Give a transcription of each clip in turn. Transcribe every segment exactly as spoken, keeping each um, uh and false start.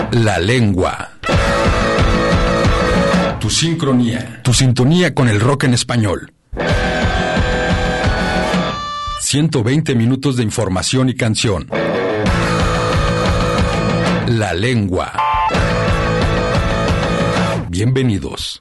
La lengua. Tu sincronía. Tu sintonía con el rock en español. ciento veinte minutos de información y canción. La lengua. Bienvenidos.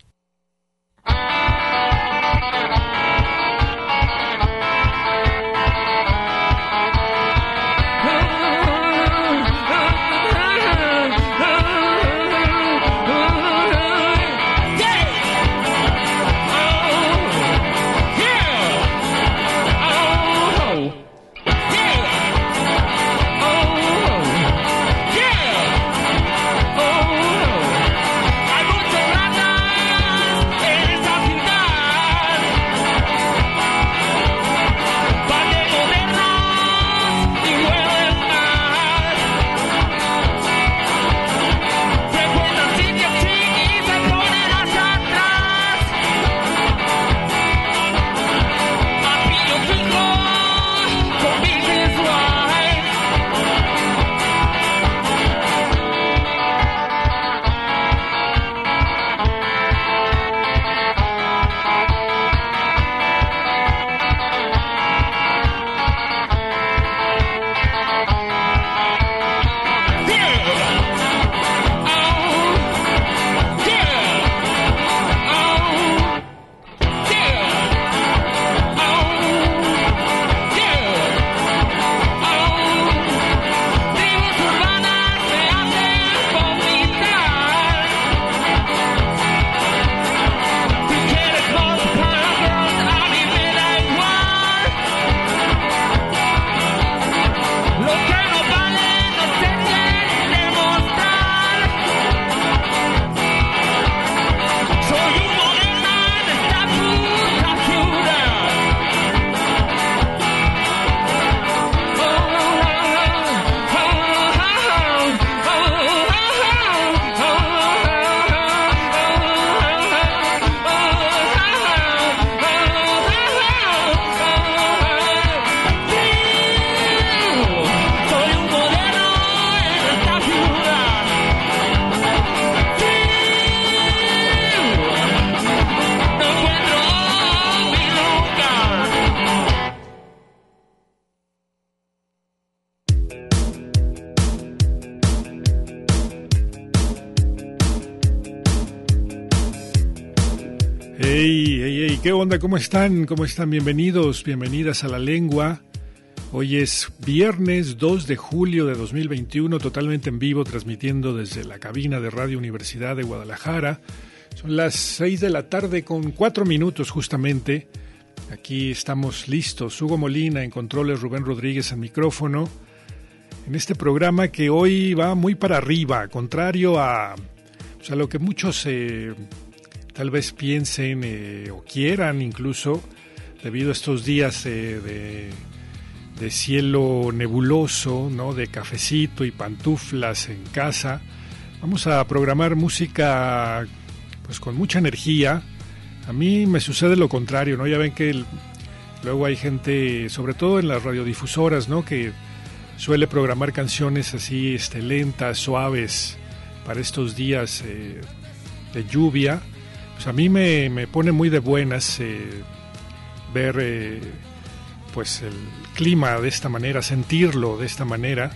¿Qué onda? ¿Cómo están? ¿Cómo están? Bienvenidos, bienvenidas a La Lengua. Hoy es viernes dos de julio de dos mil veintiuno, totalmente en vivo, transmitiendo desde la cabina de Radio Universidad de Guadalajara. Son las seis de la tarde con cuatro minutos justamente. Aquí estamos listos. Hugo Molina en controles, Rubén Rodríguez en micrófono. En este programa que hoy va muy para arriba, contrario a, pues a lo que muchos... Eh, tal vez piensen eh, o quieran incluso, debido a estos días eh, de, de cielo nebuloso, ¿no? De cafecito y pantuflas en casa. Vamos a programar música pues con mucha energía. A mí me sucede lo contrario, ¿no? Ya ven que el, luego hay gente, sobre todo en las radiodifusoras, ¿no? Que suele programar canciones así este, lentas, suaves, para estos días eh, de lluvia. Pues a mí me, me pone muy de buenas eh, ver eh, pues el clima de esta manera, sentirlo de esta manera.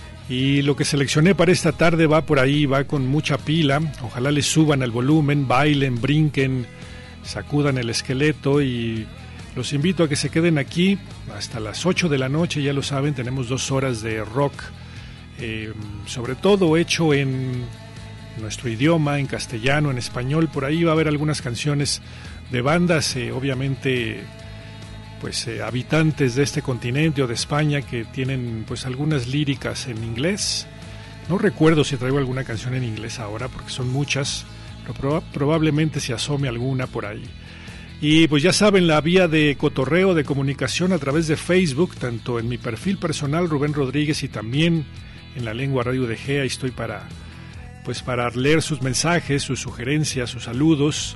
Y lo que seleccioné para esta tarde va por ahí, va con mucha pila. Ojalá le suban al volumen, bailen, brinquen, sacudan el esqueleto y los invito a que se queden aquí hasta las ocho de la noche. Ya lo saben, tenemos dos horas de rock, eh, sobre todo hecho en nuestro idioma, en castellano, en español. Por ahí va a haber algunas canciones de bandas, eh, obviamente, pues eh, habitantes de este continente o de España, que tienen pues algunas líricas en inglés. No recuerdo si traigo alguna canción en inglés ahora, porque son muchas, pero proba- probablemente se asome alguna por ahí. Y pues ya saben, la vía de cotorreo, de comunicación a través de Facebook, tanto en mi perfil personal, Rubén Rodríguez, y también en La Lengua Radio de G. Ahí estoy para... pues para leer sus mensajes, sus sugerencias, sus saludos.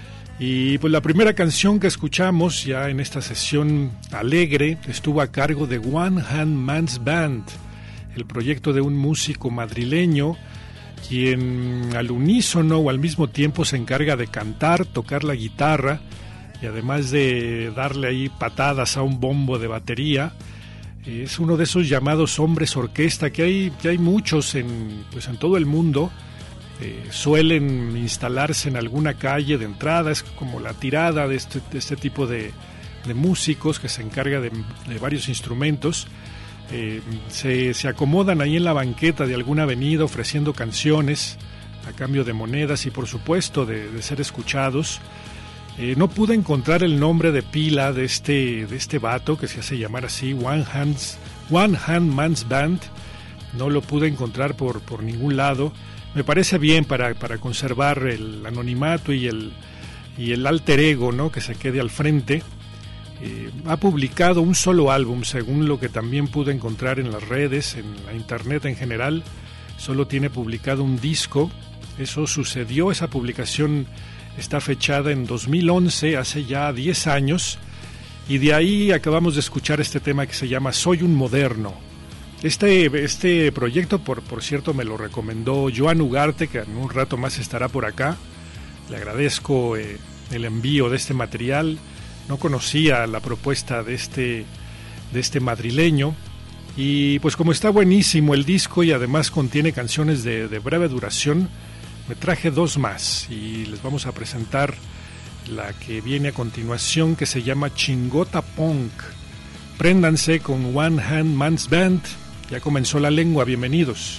Y pues la primera canción que escuchamos ya en esta sesión alegre estuvo a cargo de One Hand Man's Band, el proyecto de un músico madrileño quien al unísono o al mismo tiempo se encarga de cantar, tocar la guitarra y además de darle ahí patadas a un bombo de batería. Es uno de esos llamados hombres orquesta que hay, que hay muchos en, pues en todo el mundo. Eh, suelen instalarse en alguna calle de entrada, es como la tirada de este, de este tipo de, de músicos que se encarga de, de varios instrumentos. Eh, se, se acomodan ahí en la banqueta de alguna avenida ofreciendo canciones a cambio de monedas y por supuesto de, de ser escuchados. Eh, no pude encontrar el nombre de pila de este, de este vato que se hace llamar así, One, Hands, One Hand Man's Band. No lo pude encontrar por, por ningún lado. Me parece bien para, para conservar el anonimato y el, y el alter ego, ¿no?, que se quede al frente. Eh, ha publicado un solo álbum, según lo que también pude encontrar en las redes, en la internet en general. Solo tiene publicado un disco. Eso sucedió, esa publicación está fechada en dos mil once, hace ya diez años, y de ahí acabamos de escuchar este tema que se llama Soy un Moderno. Este, este proyecto, por, por cierto, me lo recomendó Joan Ugarte, que en un rato más estará por acá. Le agradezco eh, el envío de este material. No conocía la propuesta de este, de este madrileño. Y pues como está buenísimo el disco y además contiene canciones de, de breve duración, me traje dos más y les vamos a presentar la que viene a continuación, que se llama Chingota Punk. Préndanse con One Hand Man's Band. Ya comenzó La Lengua, bienvenidos.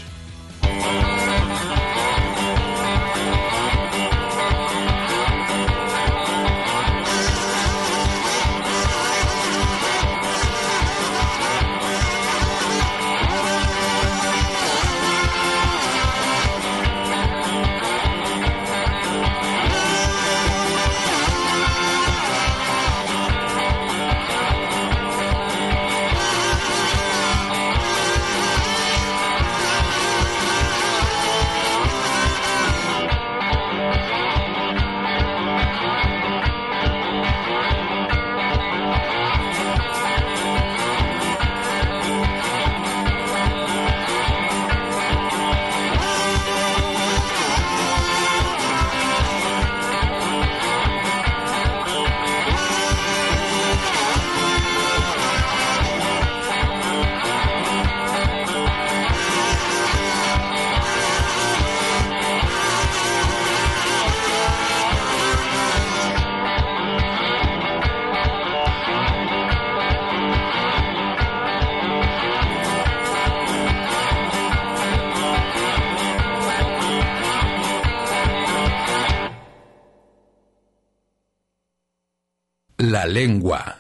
La Lengua.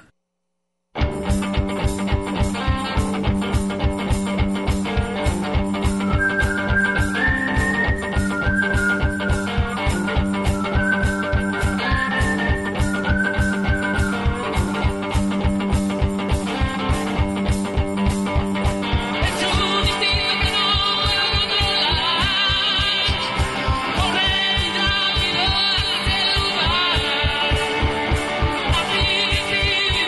Thank you.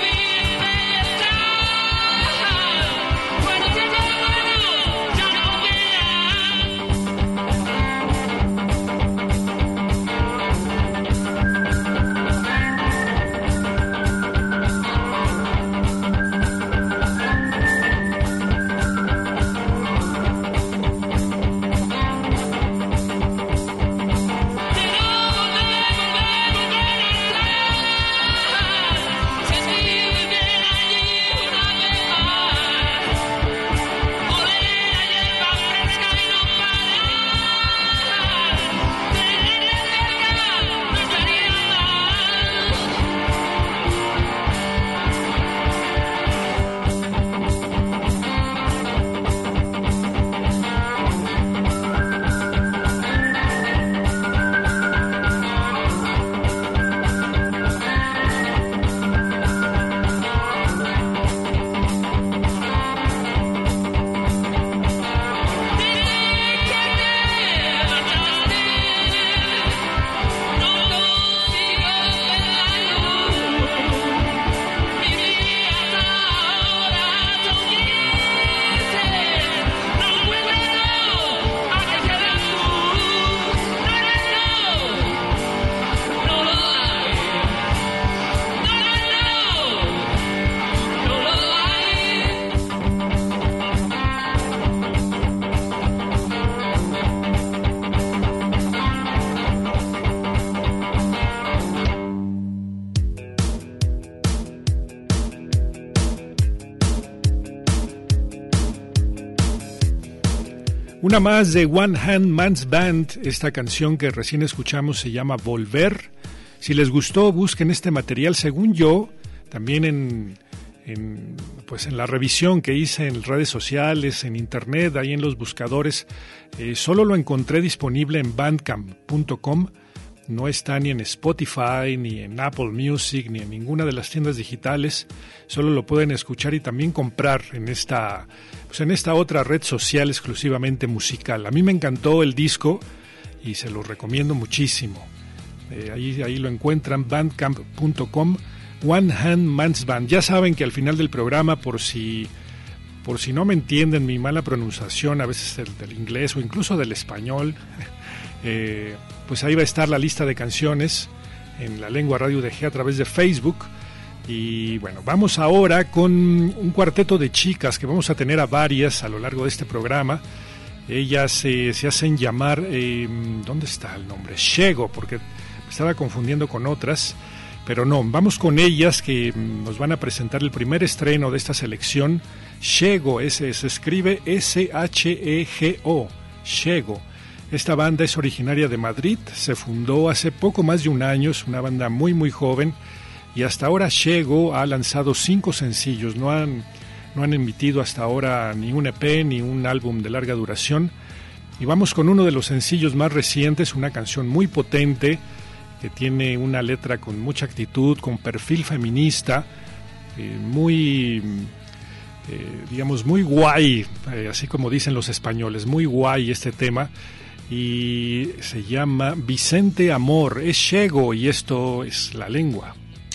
Una más de One Hand Man's Band. Esta canción que recién escuchamos se llama Volver. Si les gustó, busquen este material. Según yo, también en, en, pues en la revisión que hice en redes sociales, en internet, ahí en los buscadores, eh, solo lo encontré disponible en bandcamp punto com. No está ni en Spotify, ni en Apple Music, ni en ninguna de las tiendas digitales. Solo lo pueden escuchar y también comprar en esta, pues en esta otra red social exclusivamente musical. A mí me encantó el disco y se lo recomiendo muchísimo. Eh, ahí, ahí lo encuentran, bandcamp punto com, One Hand Man's Band. Ya saben que al final del programa, por si, por si no me entienden mi mala pronunciación, a veces del, del inglés o incluso del español, eh, pues ahí va a estar la lista de canciones en La Lengua Radio U D G a través de Facebook. Y bueno, vamos ahora con un cuarteto de chicas que vamos a tener a varias a lo largo de este programa. Ellas eh, se hacen llamar, eh, ¿dónde está el nombre? Shego, porque me estaba confundiendo con otras, pero no, vamos con ellas que nos van a presentar el primer estreno de esta selección. Shego, ese, se escribe S H E G O, Shego. Esta banda es originaria de Madrid, se fundó hace poco más de un año, es una banda muy muy joven y hasta ahora Shego ha lanzado cinco sencillos, no han, no han emitido hasta ahora ni un E P ni un álbum de larga duración. Y vamos con uno de los sencillos más recientes, una canción muy potente que tiene una letra con mucha actitud, con perfil feminista, eh, muy... Eh, digamos muy guay, eh, así como dicen los españoles, muy guay este tema. Y se llama Vicente Amor, es Shego y esto es La Lengua.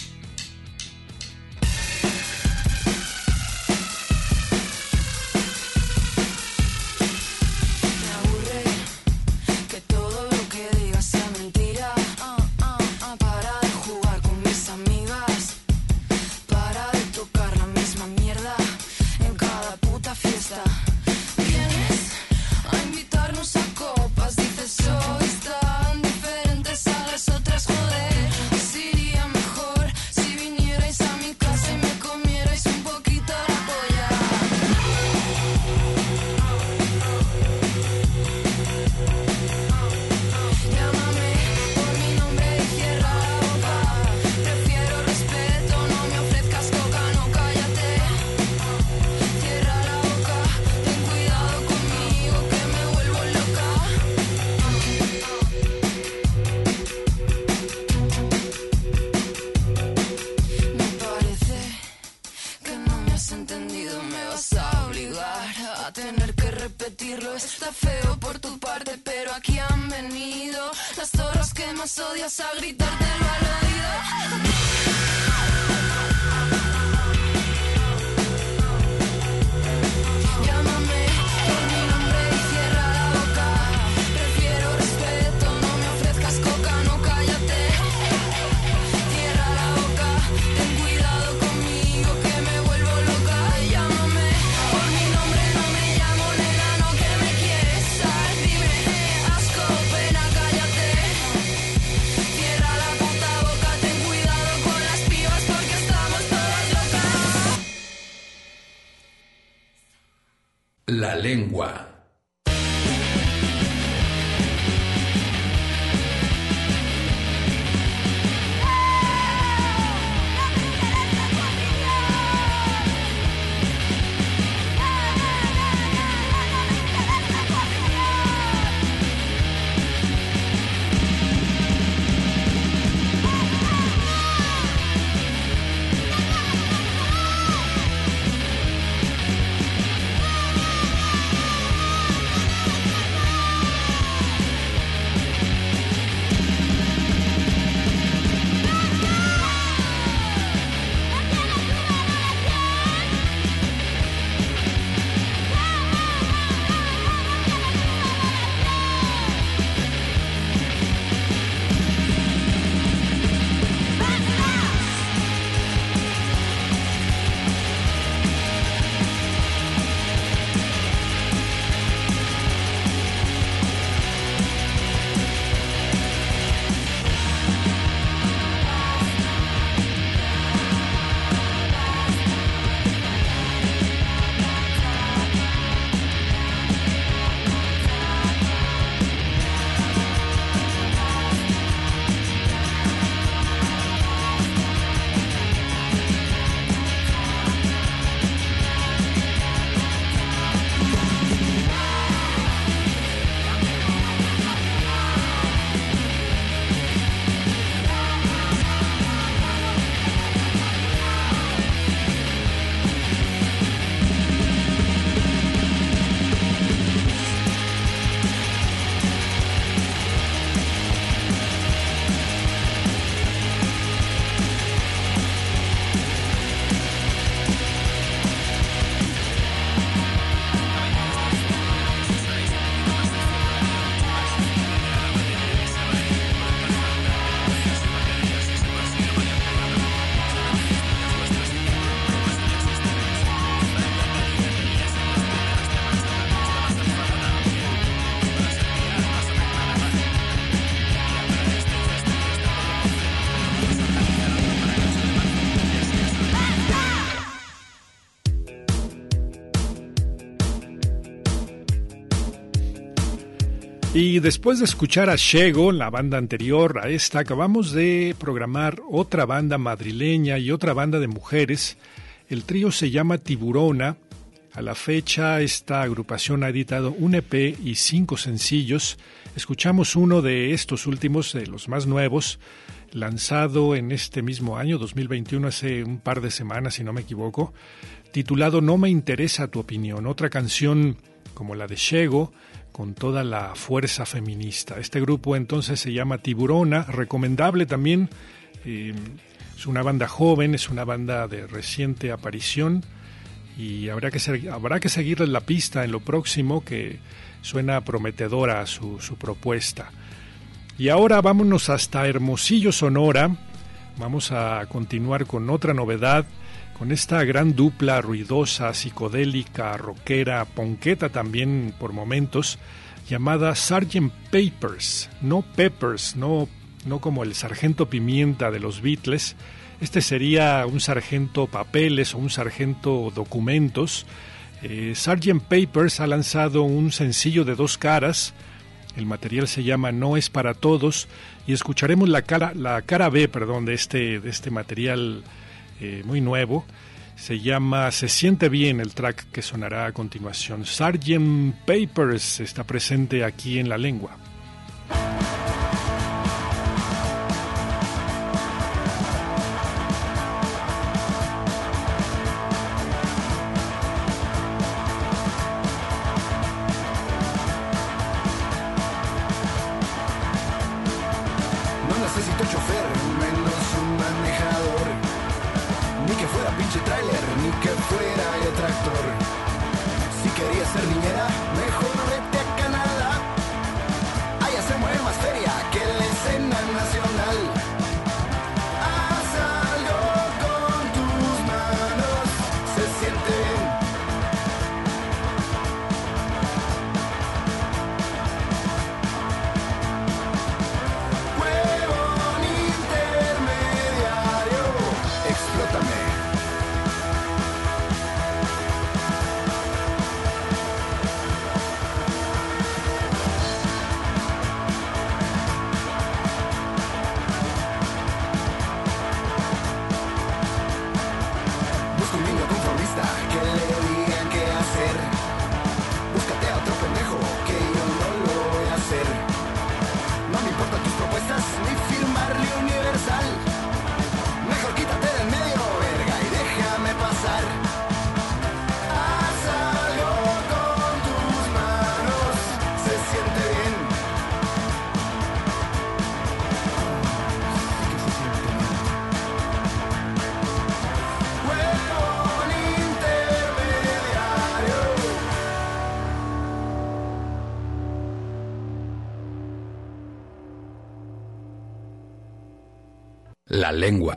La Lengua. Y después de escuchar a Shego, la banda anterior a esta, acabamos de programar otra banda madrileña y otra banda de mujeres. El trío se llama Tiburona. A la fecha, esta agrupación ha editado un E P y cinco sencillos. Escuchamos uno de estos últimos, de los más nuevos, lanzado en este mismo año, dos mil veintiuno, hace un par de semanas, si no me equivoco, titulado No me interesa tu opinión. Otra canción como la de Shego, con toda la fuerza feminista. Este grupo entonces se llama Tiburona, recomendable también. Eh, es una banda joven, es una banda de reciente aparición y habrá que, ser, habrá que seguirles la pista en lo próximo, que suena prometedora su, su propuesta. Y ahora vámonos hasta Hermosillo, Sonora. Vamos a continuar con otra novedad, con esta gran dupla ruidosa, psicodélica, rockera, ponqueta también por momentos, llamada sergeant Pepper's. No Peppers, no, no como el sargento Pimienta de los Beatles. Este sería un sargento Papeles o un sargento Documentos. Eh, sergeant Pepper's ha lanzado un sencillo de dos caras. El material se llama No es para todos y escucharemos la cara, la cara B, perdón, de este, de este material eh, muy nuevo. Se llama Se siente bien, el track que sonará a continuación. sergeant Pepper's está presente aquí en La Lengua. La Lengua.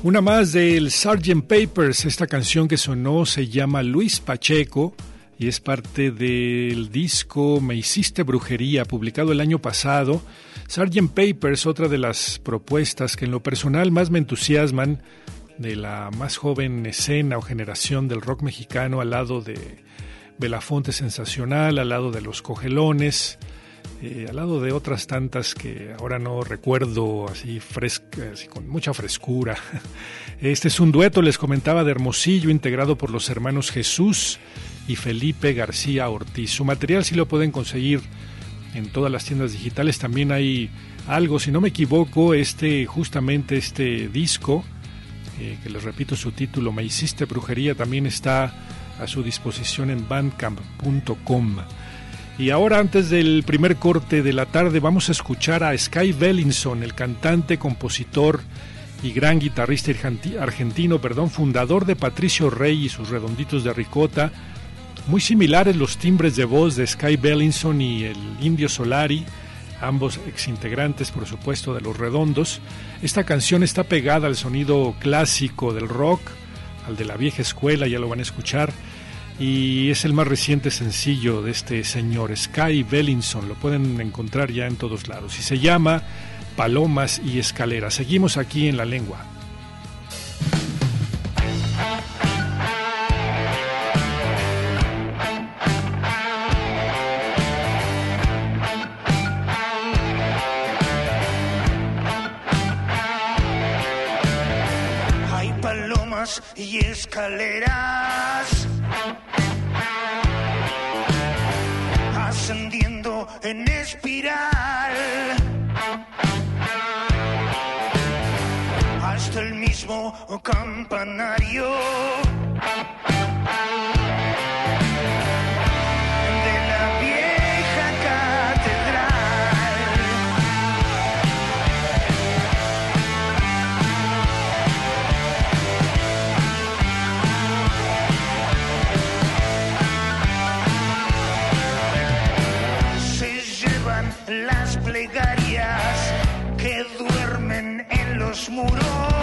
Una más del sergeant Papers. Esta canción que sonó se llama Luis Pacheco y es parte del disco Me Hiciste Brujería, publicado el año pasado. sergeant Papers, otra de las propuestas que en lo personal más me entusiasman de la más joven escena o generación del rock mexicano, al lado de Belafonte Sensacional, al lado de Los Cogelones, eh, al lado de otras tantas que ahora no recuerdo así, fresca, así con mucha frescura. Este es un dueto, les comentaba, de Hermosillo, integrado por los hermanos Jesús y Felipe García Ortiz. Su material sí lo pueden conseguir en todas las tiendas digitales. También hay algo, si no me equivoco, este justamente este disco, eh, que les repito su título, Me Hiciste Brujería, también está a su disposición en bandcamp punto com. Y ahora, antes del primer corte de la tarde, vamos a escuchar a Sky Bellinson, el cantante, compositor y gran guitarrista argentino, perdón, fundador de Patricio Rey y sus Redonditos de Ricota. Muy similares los timbres de voz de Sky Bellinson y el Indio Solari, ambos exintegrantes, por supuesto, de Los Redondos. Esta canción está pegada al sonido clásico del rock, al de la vieja escuela, ya lo van a escuchar, y es el más reciente sencillo de este señor, Sky Bellinson. Lo pueden encontrar ya en todos lados y se llama Palomas y Escaleras. Seguimos aquí en La Lengua. Hay palomas y escaleras ascendiendo en espiral hasta el mismo campanario de la vieja catedral. Se llevan las plegarias que duermen en los muros.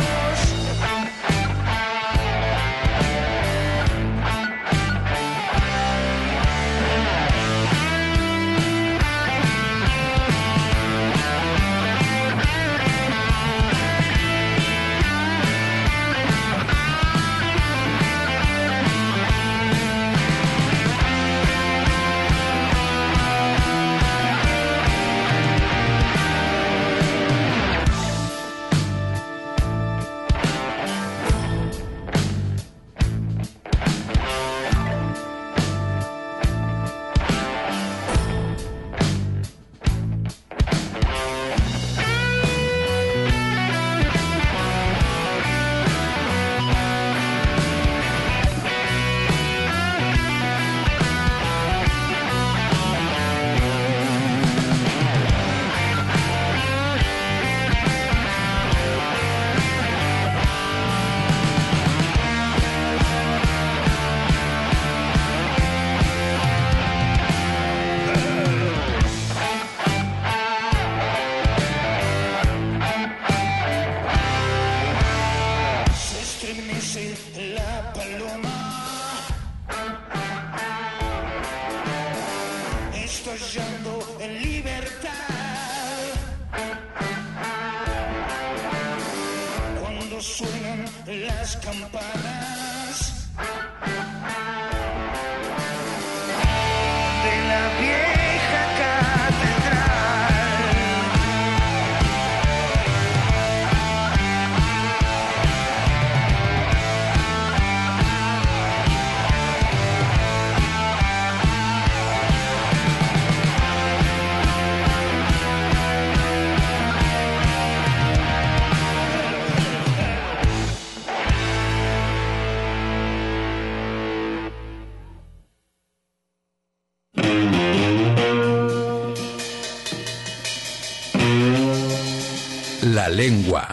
La paloma estallando en libertad cuando suenan las campanas de la vieja catedral. La Lengua.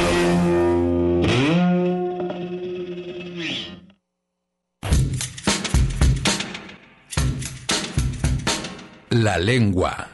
La Lengua.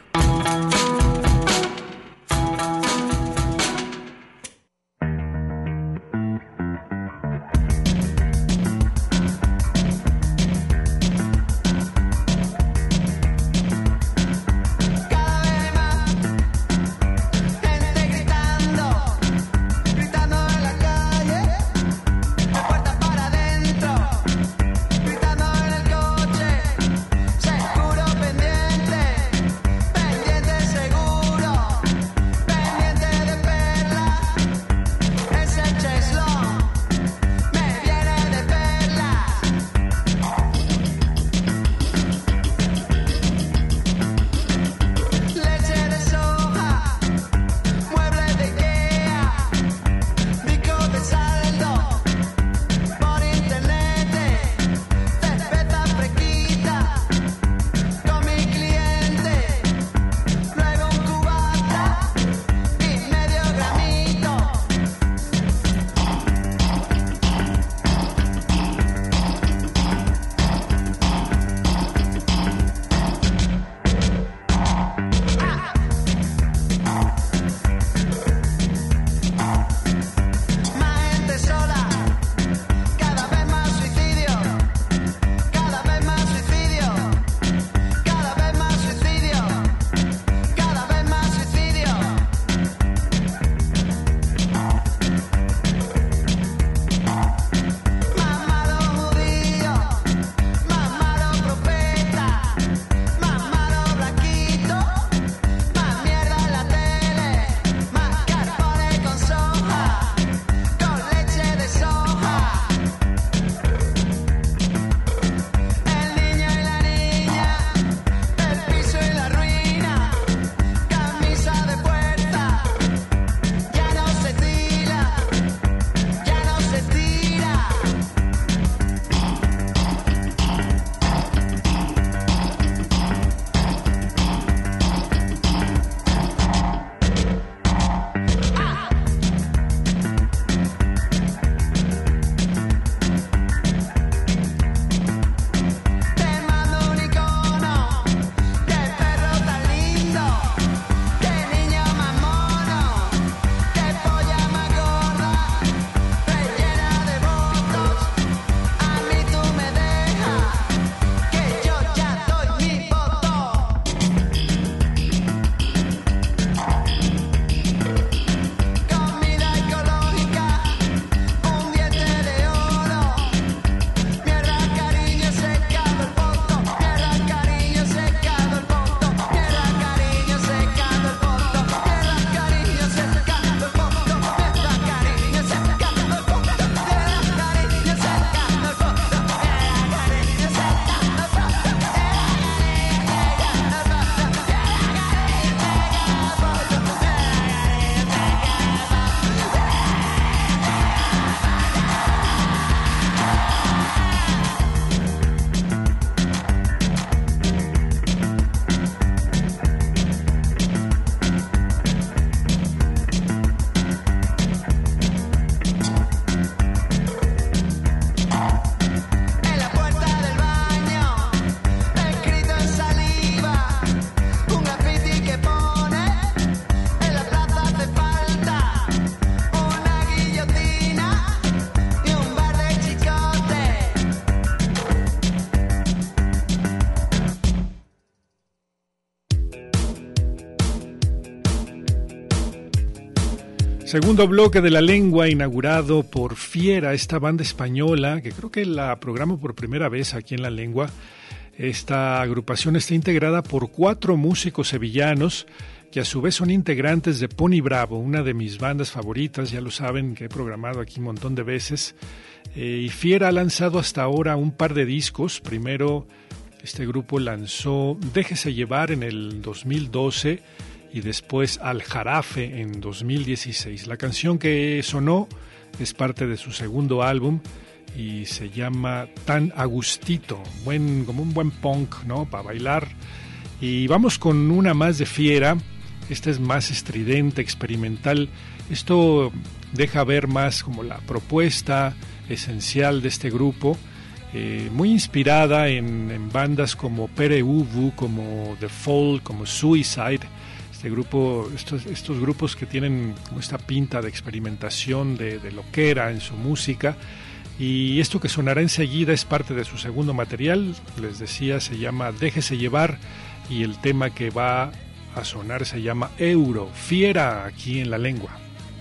Segundo bloque de La Lengua, inaugurado por Fiera, esta banda española, que creo que la programo por primera vez aquí en La Lengua. Esta agrupación está integrada por cuatro músicos sevillanos, que a su vez son integrantes de Pony Bravo, una de mis bandas favoritas, ya lo saben, que he programado aquí un montón de veces. Eh, y Fiera ha lanzado hasta ahora un par de discos. Primero, este grupo lanzó Déjese Llevar en el dos mil doce y después Al Jarafe en dos mil dieciséis. La canción que sonó es parte de su segundo álbum y se llama Tan Agustito, buen, como un buen punk, ¿no?, para bailar. Y vamos con una más de Fiera. Esta es más estridente, experimental. Esto deja ver más como la propuesta esencial de este grupo, eh, muy inspirada en, en bandas como Pere Ubu, como The Fall, como Suicide. Este grupo, estos, estos grupos que tienen como esta pinta de experimentación, de, de loquera en su música. Y esto que sonará enseguida es parte de su segundo material. Les decía, se llama Déjese Llevar, y el tema que va a sonar se llama Euro, Fiera, aquí en La Lengua.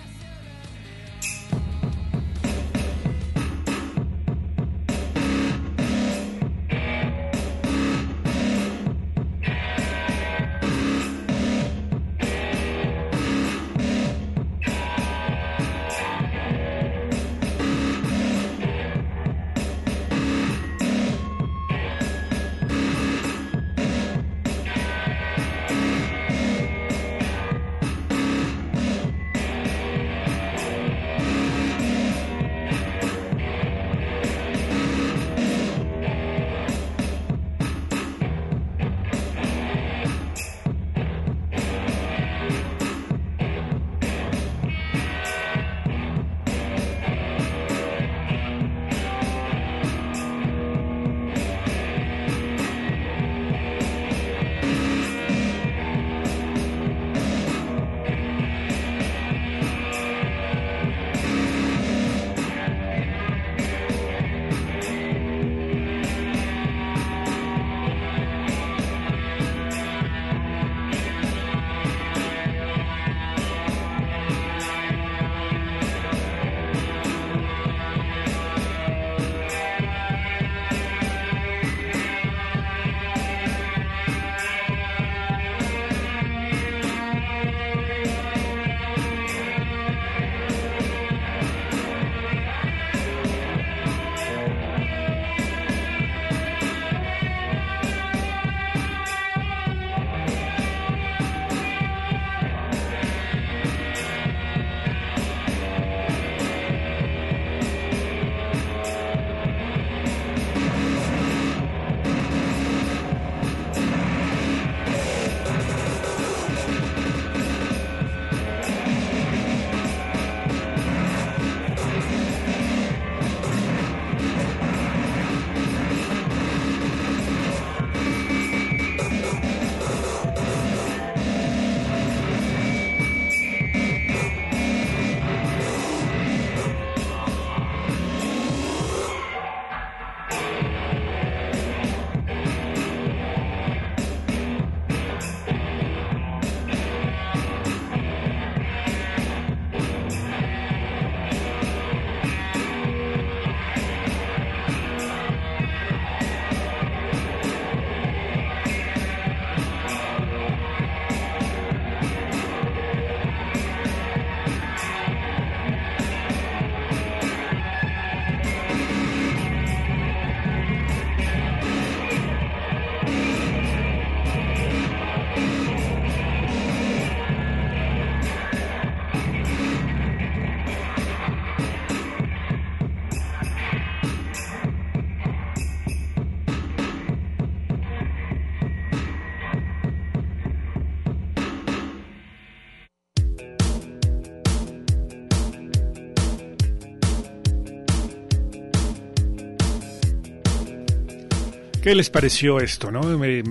¿Qué les pareció esto, no? Eh,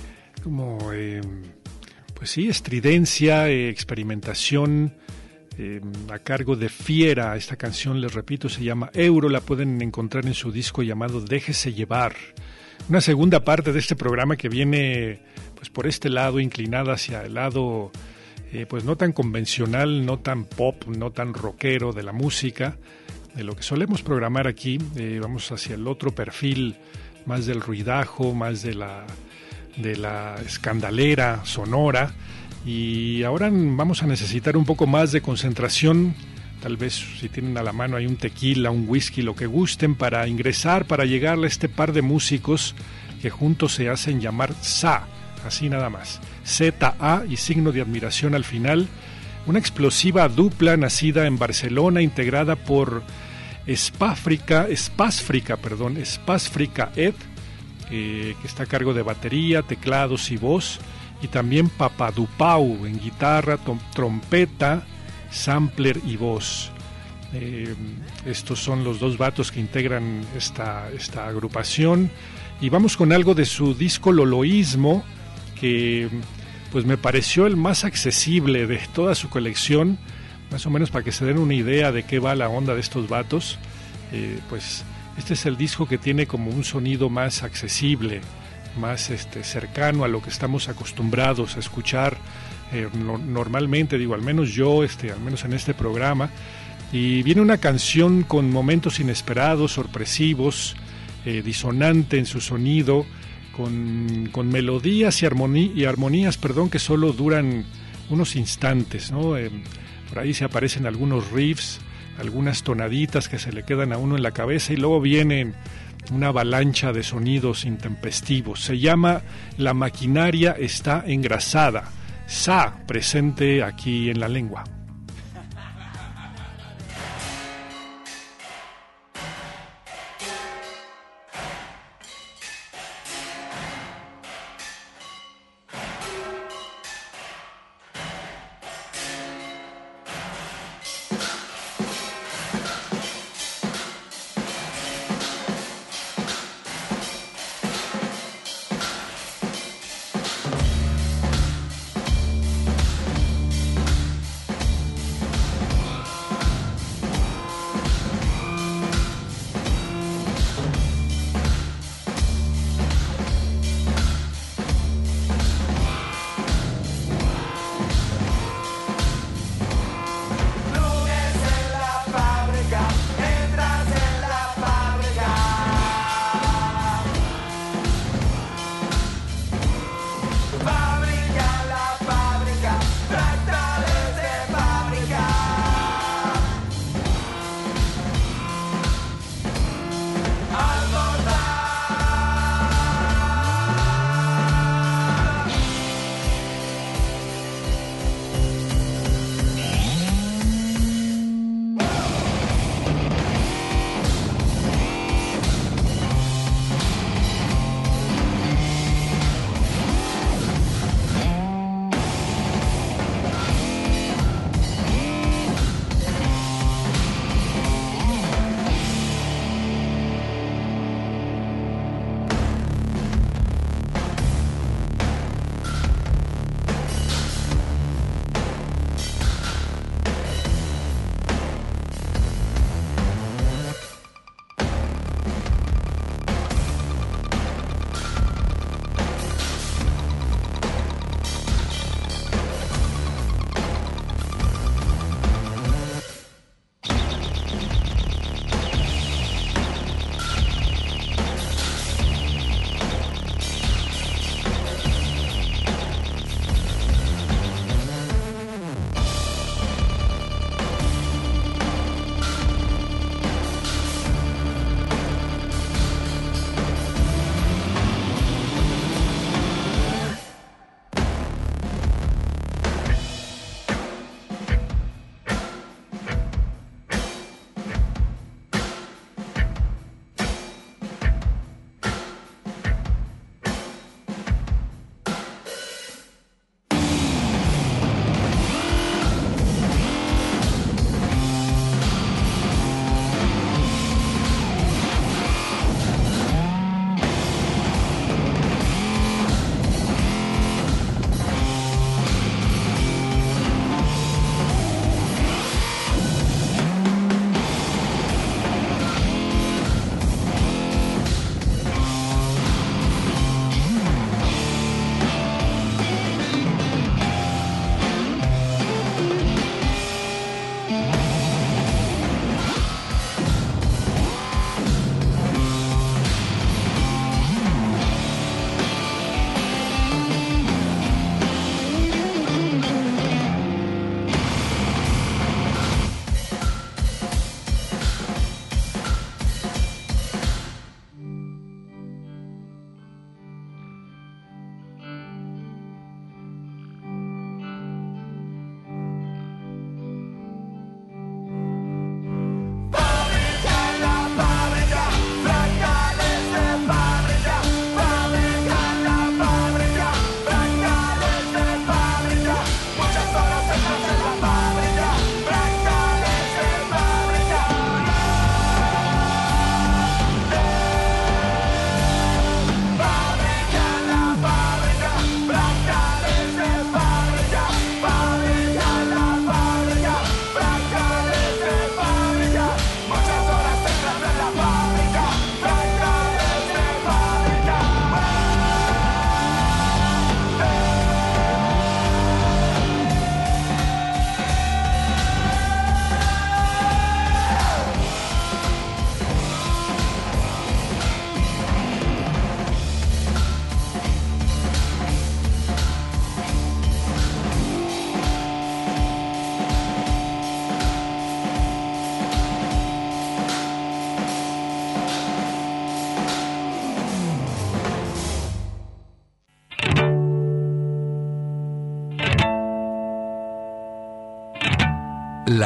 como, eh, pues sí, estridencia, eh, experimentación, eh, a cargo de Fiera. Esta canción, les repito, se llama Euro, la pueden encontrar en su disco llamado Déjese Llevar. Una segunda parte de este programa que viene pues por este lado, inclinada hacia el lado eh, pues no tan convencional, no tan pop, no tan rockero de la música, de lo que solemos programar aquí. Eh, vamos hacia el otro perfil, más del ruidajo, más de la, de la escandalera sonora, y ahora vamos a necesitar un poco más de concentración. Tal vez si tienen a la mano hay un tequila, un whisky, lo que gusten, para ingresar, para llegar a este par de músicos que juntos se hacen llamar S A, así nada más, Z A y signo de admiración al final. Una explosiva dupla nacida en Barcelona, integrada por Spasfrica, Spasfrica, perdón, Spasfrica Ed, eh, que está a cargo de batería, teclados y voz, y también Papadupau en guitarra, tom, trompeta, sampler y voz. Eh, estos son los dos vatos que integran esta, esta agrupación, y vamos con algo de su disco Loloísmo, que pues me pareció el más accesible de toda su colección, más o menos para que se den una idea de qué va la onda de estos vatos. Eh, pues este es el disco que tiene como un sonido más accesible, más este, cercano a lo que estamos acostumbrados a escuchar eh, no, normalmente, digo, al menos yo, este, al menos en este programa. Y viene una canción con momentos inesperados, sorpresivos, eh, disonante en su sonido, con, con melodías y, armonía, y armonías, perdón, que solo duran unos instantes, ¿no? Eh, por ahí se aparecen algunos riffs, algunas tonaditas que se le quedan a uno en la cabeza, y luego viene una avalancha de sonidos intempestivos. Se llama La maquinaria está engrasada. Sa, presente aquí en la lengua.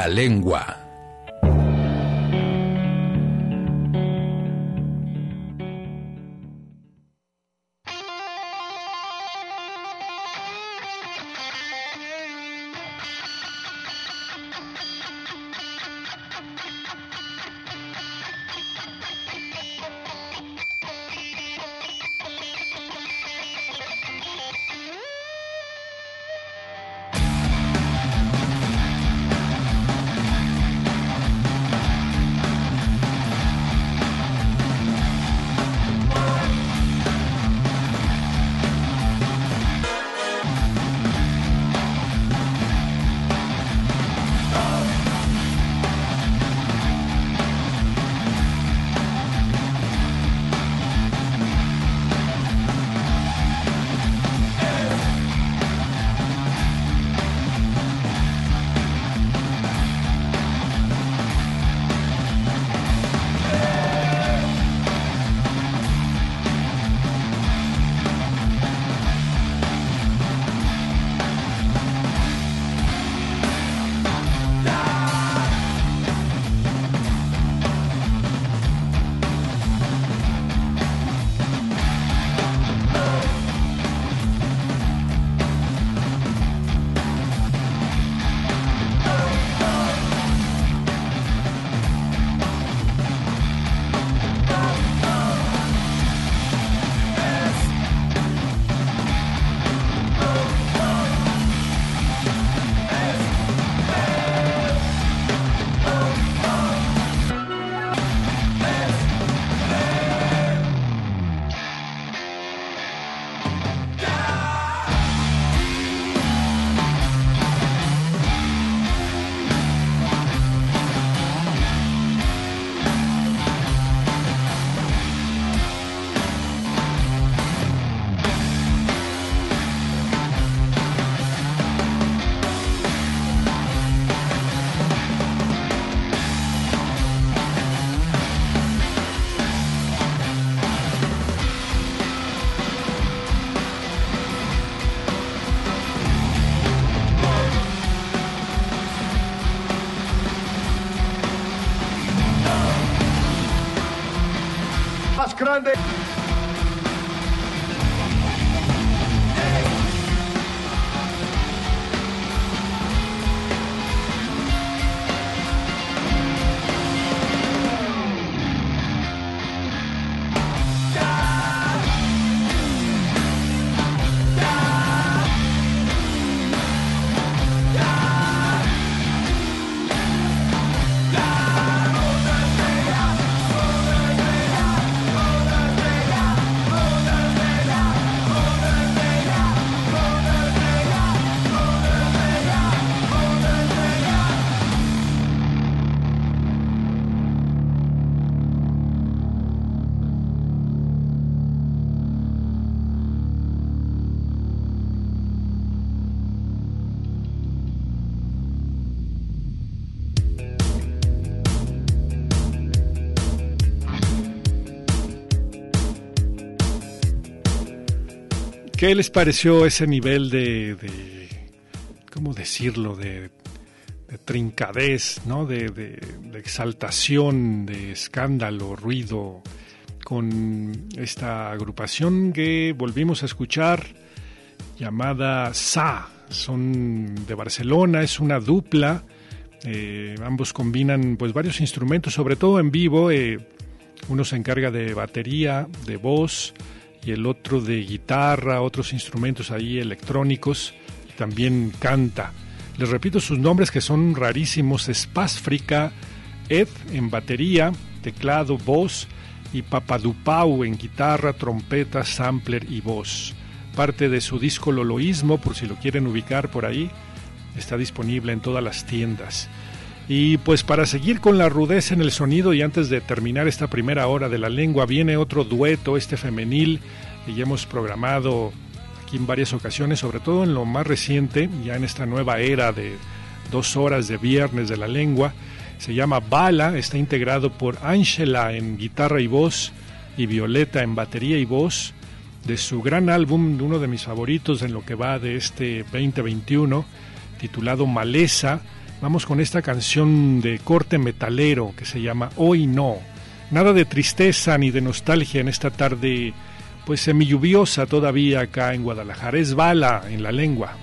La Lengua. Grande. ¿Qué les pareció ese nivel de, de cómo decirlo, de, de trincadez, ¿no? de, de, de exaltación, de escándalo, ruido, con esta agrupación que volvimos a escuchar llamada Sa? Son de Barcelona, es una dupla, eh, ambos combinan pues varios instrumentos, sobre todo en vivo, eh, uno se encarga de batería, de voz, y el otro de guitarra, otros instrumentos ahí electrónicos, y también canta. Les repito sus nombres que son rarísimos: Spasfrica, Ed en batería, teclado, voz, y Papadupau en guitarra, trompeta, sampler y voz. Parte de su disco Loloísmo, por si lo quieren ubicar por ahí, está disponible en todas las tiendas. Y pues para seguir con la rudeza en el sonido y antes de terminar esta primera hora de La Lengua, viene otro dueto, este femenil, que ya hemos programado aquí en varias ocasiones, sobre todo en lo más reciente, ya en esta nueva era de dos horas de viernes de La Lengua. Se llama Bala, está integrado por Ángela en guitarra y voz y Violeta en batería y voz, de su gran álbum, uno de mis favoritos en lo que va de este veinte veintiuno, titulado Maleza, Vamos con esta canción de corte metalero que se llama Hoy No. Nada de tristeza ni de nostalgia en esta tarde, pues semi-lluviosa todavía acá en Guadalajara. Es bala en la lengua.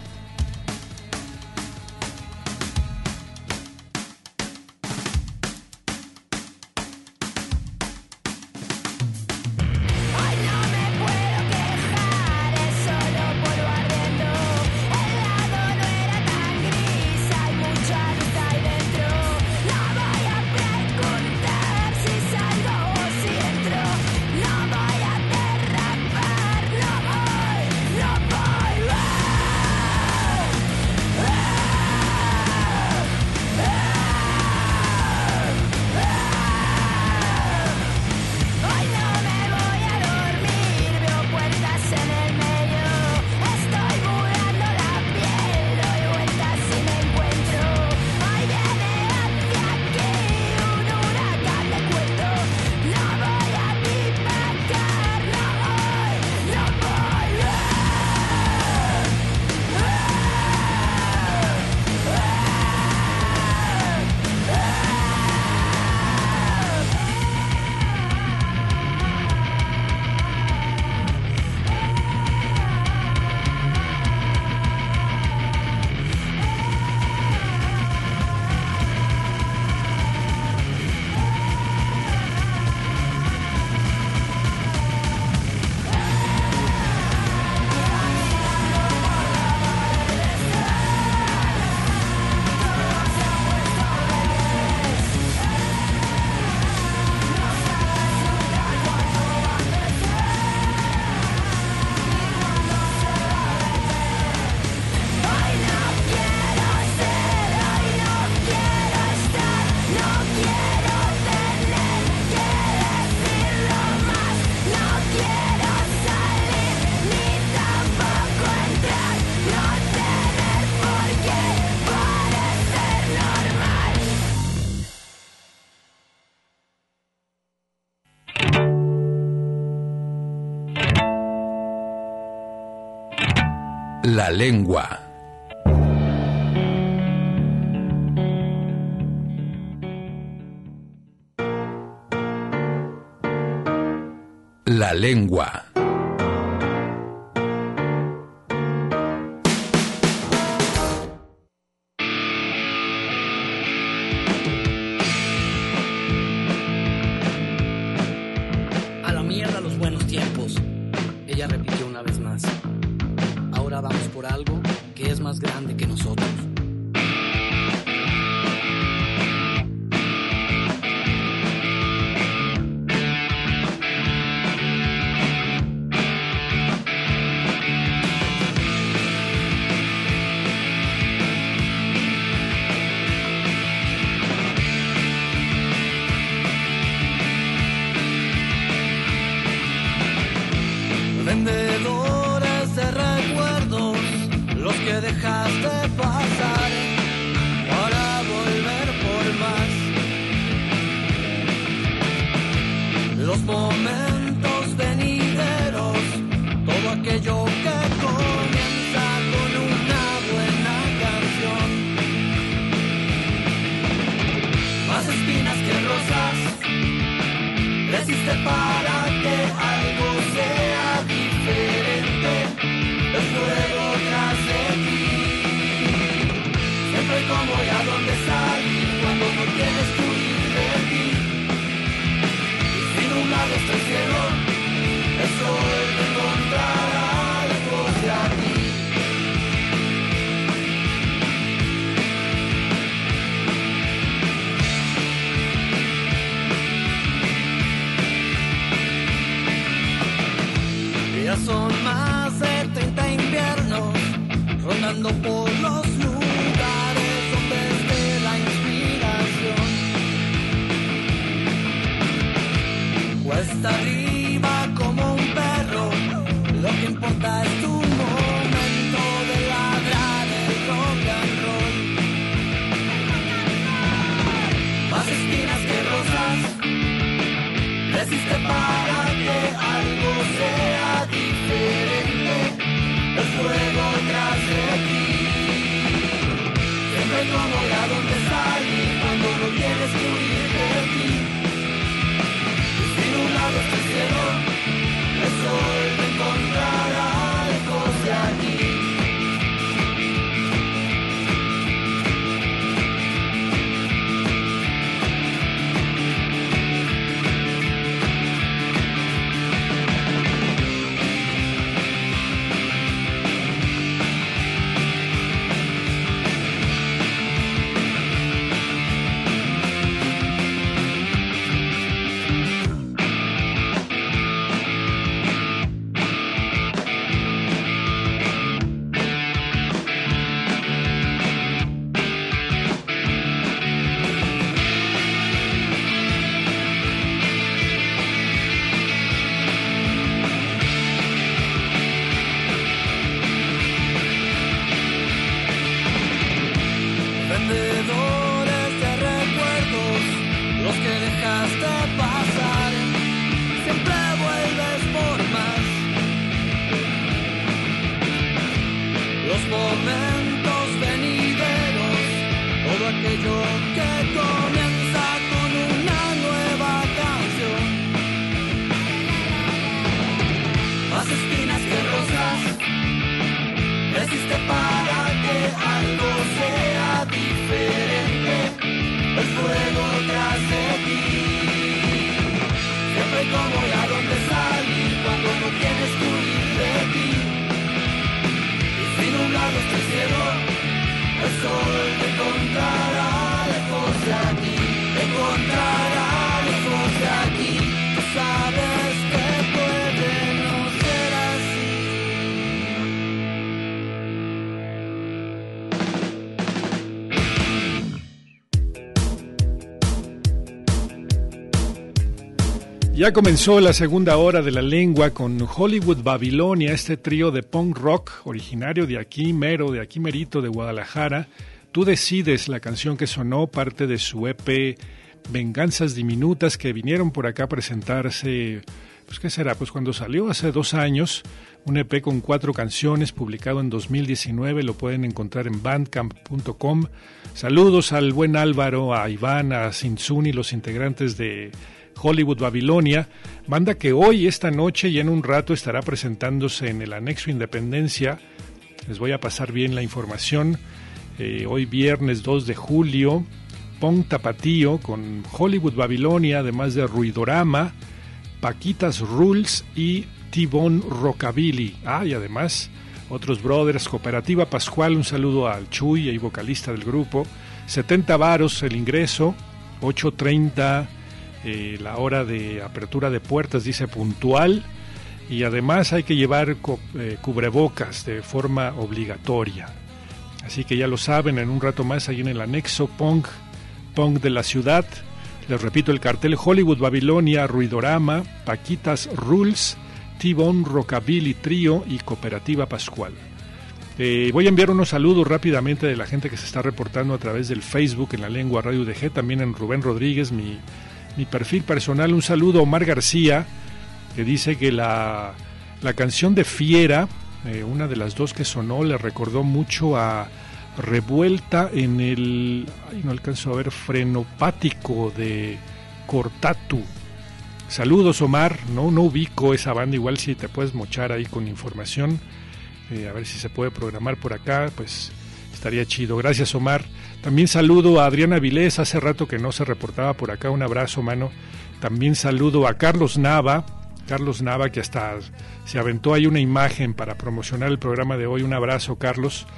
La lengua. La lengua. A la mierda los buenos tiempos. Ella repitió una vez más. Ahora vamos por algo que es más grande que nosotros. Vendedores de recuerdos, los que dejaste pasar para volver por más. Los momentos venideros, todo aquello que comienza con una buena canción. Más espinas que rosas, resiste para que algo sea diferente, el fuego tras de ti. Siempre hay cómo y a dónde salir cuando no tienes que huir de ti. Y si nublado está el cielo, el sol te encontrará lejos de aquí. Ya son más de treinta inviernos rondando por los lugares donde esté la inspiración. Cuesta arriba como un perro, lo que importa es tu momento de ladrar el rock and roll. Más espinas que rosas, resiste para que algo sea diferente, el fuego tras de ti. Siempre como y a donde Ya comenzó la segunda hora de La Lengua con Hollywood Babilonia, este trío de punk rock originario de aquí mero, de aquí merito, de Guadalajara. Tú decides, la canción que sonó, parte de su E P Venganzas Diminutas, que vinieron por acá a presentarse, pues ¿qué será? Pues cuando salió hace dos años, un E P con cuatro canciones, publicado en dos mil diecinueve, lo pueden encontrar en bandcamp punto com. Saludos al buen Álvaro, a Iván, a Sinsuni, los integrantes de Hollywood Babilonia, banda que hoy, esta noche y en un rato estará presentándose en el Anexo Independencia. Les voy a pasar bien la información. Eh, hoy viernes dos de julio, Punk Tapatío con Hollywood Babilonia, además de Ruidorama, Paquitas Rules y T-Bone Rockabilly. Ah, y además otros brothers, Cooperativa Pascual, un saludo al Chuy, y vocalista del grupo. setenta varos el ingreso, ocho treinta Eh, la hora de apertura de puertas, dice puntual, y además hay que llevar co- eh, cubrebocas de forma obligatoria. Así que ya lo saben, en un rato más ahí en el anexo Punk, Punk de la ciudad. Les repito el cartel: Hollywood Babilonia, Ruidorama, Paquitas Rules, T-Bone Rockabilly Trío y Cooperativa Pascual. Eh, voy a enviar unos saludos rápidamente de la gente que se está reportando a través del Facebook en La Lengua Radio U D G, también en Rubén Rodríguez, mi Mi perfil personal. Un saludo a Omar García, que dice que la, la canción de Fiera, eh, una de las dos que sonó, le recordó mucho a Revuelta en el, ay, no alcanzo a ver, Frenopático de Cortatu. Saludos, Omar. No, no ubico esa banda, igual si te puedes mochar ahí con información, eh, a ver si se puede programar por acá, pues estaría chido. Gracias, Omar. También saludo a Adriana Vilés, hace rato que no se reportaba por acá, un abrazo, mano. También saludo a Carlos Nava, Carlos Nava, que hasta se aventó ahí una imagen para promocionar el programa de hoy. Un abrazo, Carlos.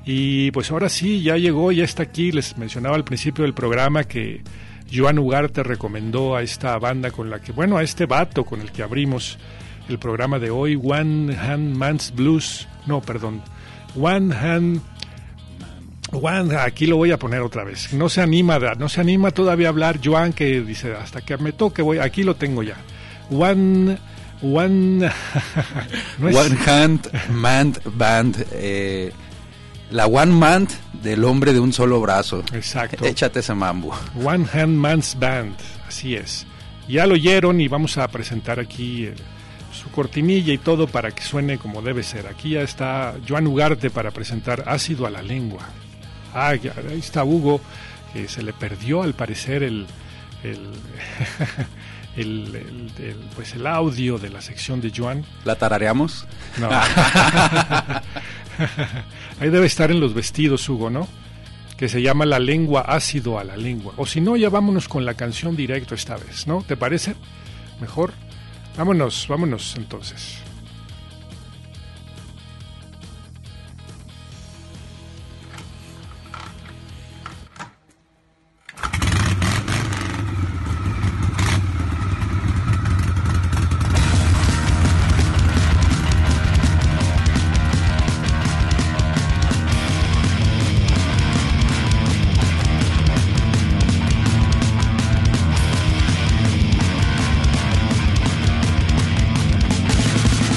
Y pues ahora sí, ya llegó, ya está aquí. Les mencionaba al principio del programa que Joan Ugarte recomendó a esta banda con la que, bueno, a este vato con el que abrimos el programa de hoy, One Hand Man's Blues, no, perdón, One Hand... Juan, aquí lo voy a poner otra vez. No se anima, no se anima todavía a hablar Joan, que dice hasta que me toque voy. Aquí lo tengo ya. One, one, no es... One Hand Man Band, eh, la One Man del hombre de un solo brazo. Exacto. Échate ese mambo. One Hand Man's Band, así es. Ya lo oyeron y vamos a presentar aquí el, su cortinilla y todo para que suene como debe ser. Aquí ya está Joan Ugarte para presentar Ácido a la Lengua. Ah, ahí está Hugo, que se le perdió al parecer el el, el, el, el pues el audio de la sección de Joan. ¿La tarareamos? No. Ahí debe estar en los vestidos, Hugo, ¿no? Que se llama La Lengua, Ácido a la Lengua. O si no, ya vámonos con la canción directo esta vez, ¿no? ¿Te parece? Mejor. Vámonos, vámonos entonces. Thank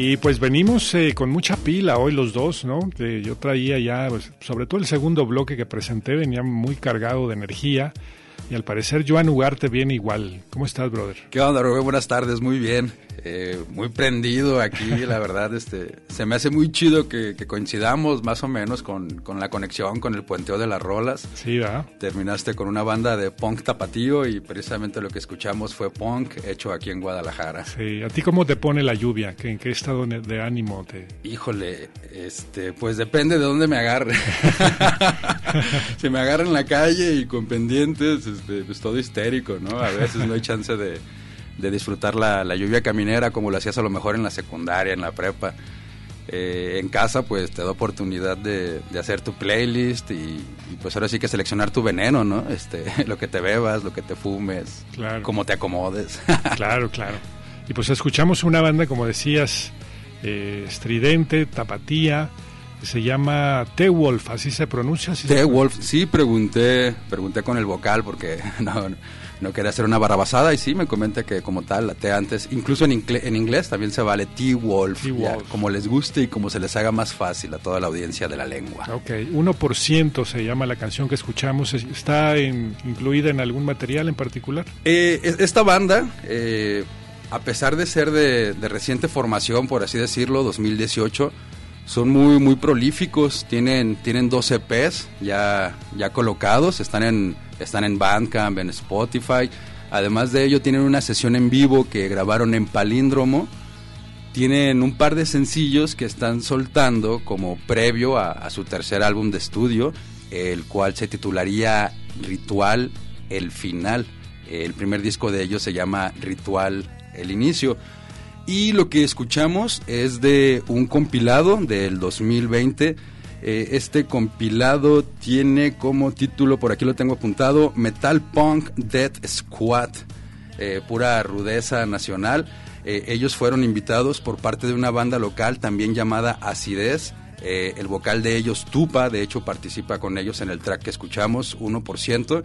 Y pues venimos eh, con mucha pila hoy los dos, ¿no? Eh, yo traía ya, pues, sobre todo el segundo bloque que presenté, venía muy cargado de energía. Y al parecer Joan Ugarte viene igual. ¿Cómo estás, brother? ¿Qué onda, Rubén? Buenas tardes, muy bien. Eh, muy prendido aquí, la verdad. este Se me hace muy chido que, que coincidamos más o menos con, con la conexión, con el puenteo de las rolas. Sí, ¿verdad? Terminaste con una banda de punk tapatío y precisamente lo que escuchamos fue punk hecho aquí en Guadalajara. Sí, ¿a ti cómo te pone la lluvia? ¿Qué, ¿En qué estado de ánimo te...? Híjole, este, pues depende de dónde me agarre. Si me agarra en la calle y con pendientes, este, pues todo histérico, ¿no? A veces no hay chance de, de disfrutar la, la lluvia caminera como lo hacías a lo mejor en la secundaria, en la prepa. Eh, en casa, pues te da oportunidad de, de hacer tu playlist y, y pues ahora sí que seleccionar tu veneno, ¿no? Este, lo que te bebas, lo que te fumes, claro, cómo te acomodes. Claro, claro. Y pues escuchamos una banda, como decías, eh, estridente, tapatía, que se llama T-Wolf, ¿así se pronuncia? ¿Así T-Wolf, sí, pregunté, pregunté con el vocal porque no, no quería hacer una barrabasada y sí, me comenta que como tal, la T antes, incluso en, ingle, en inglés también se vale T-Wolf, ya, como les guste y como se les haga más fácil a toda la audiencia de la lengua. Ok, uno por ciento se llama la canción que escuchamos, ¿está en, incluida en algún material en particular? Eh, esta banda... Eh, a pesar de ser de, de reciente formación, por así decirlo, dos mil dieciocho, son muy muy prolíficos, tienen tienen dos E Pes ya ya colocados, están en están en Bandcamp, en Spotify. Además de ello tienen una sesión en vivo que grabaron en Palíndromo. Tienen un par de sencillos que están soltando como previo a, a su tercer álbum de estudio, el cual se titularía Ritual El Final. El primer disco de ellos se llama Ritual El Inicio. Y lo que escuchamos es de un compilado del dos mil veinte. Eh, este compilado tiene como título, por aquí lo tengo apuntado, Metal Punk Death Squad, eh, pura rudeza nacional. Eh, ellos fueron invitados por parte de una banda local también llamada Acidez. Eh, el vocal de ellos, Tupa, de hecho participa con ellos en el track que escuchamos, uno por ciento.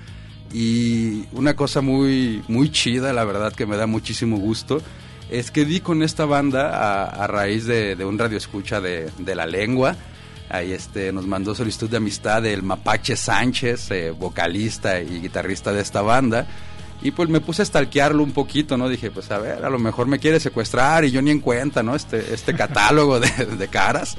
Y una cosa muy, muy chida, la verdad que me da muchísimo gusto, es que di con esta banda a, a raíz de, de un radioescucha de, de la lengua. Ahí este, nos mandó solicitud de amistad el Mapache Sánchez, eh, vocalista y guitarrista de esta banda. Y pues me puse a stalkearlo un poquito, ¿no? Dije, pues a ver, a lo mejor me quiere secuestrar y yo ni en cuenta, ¿no? Este, este catálogo de, de caras.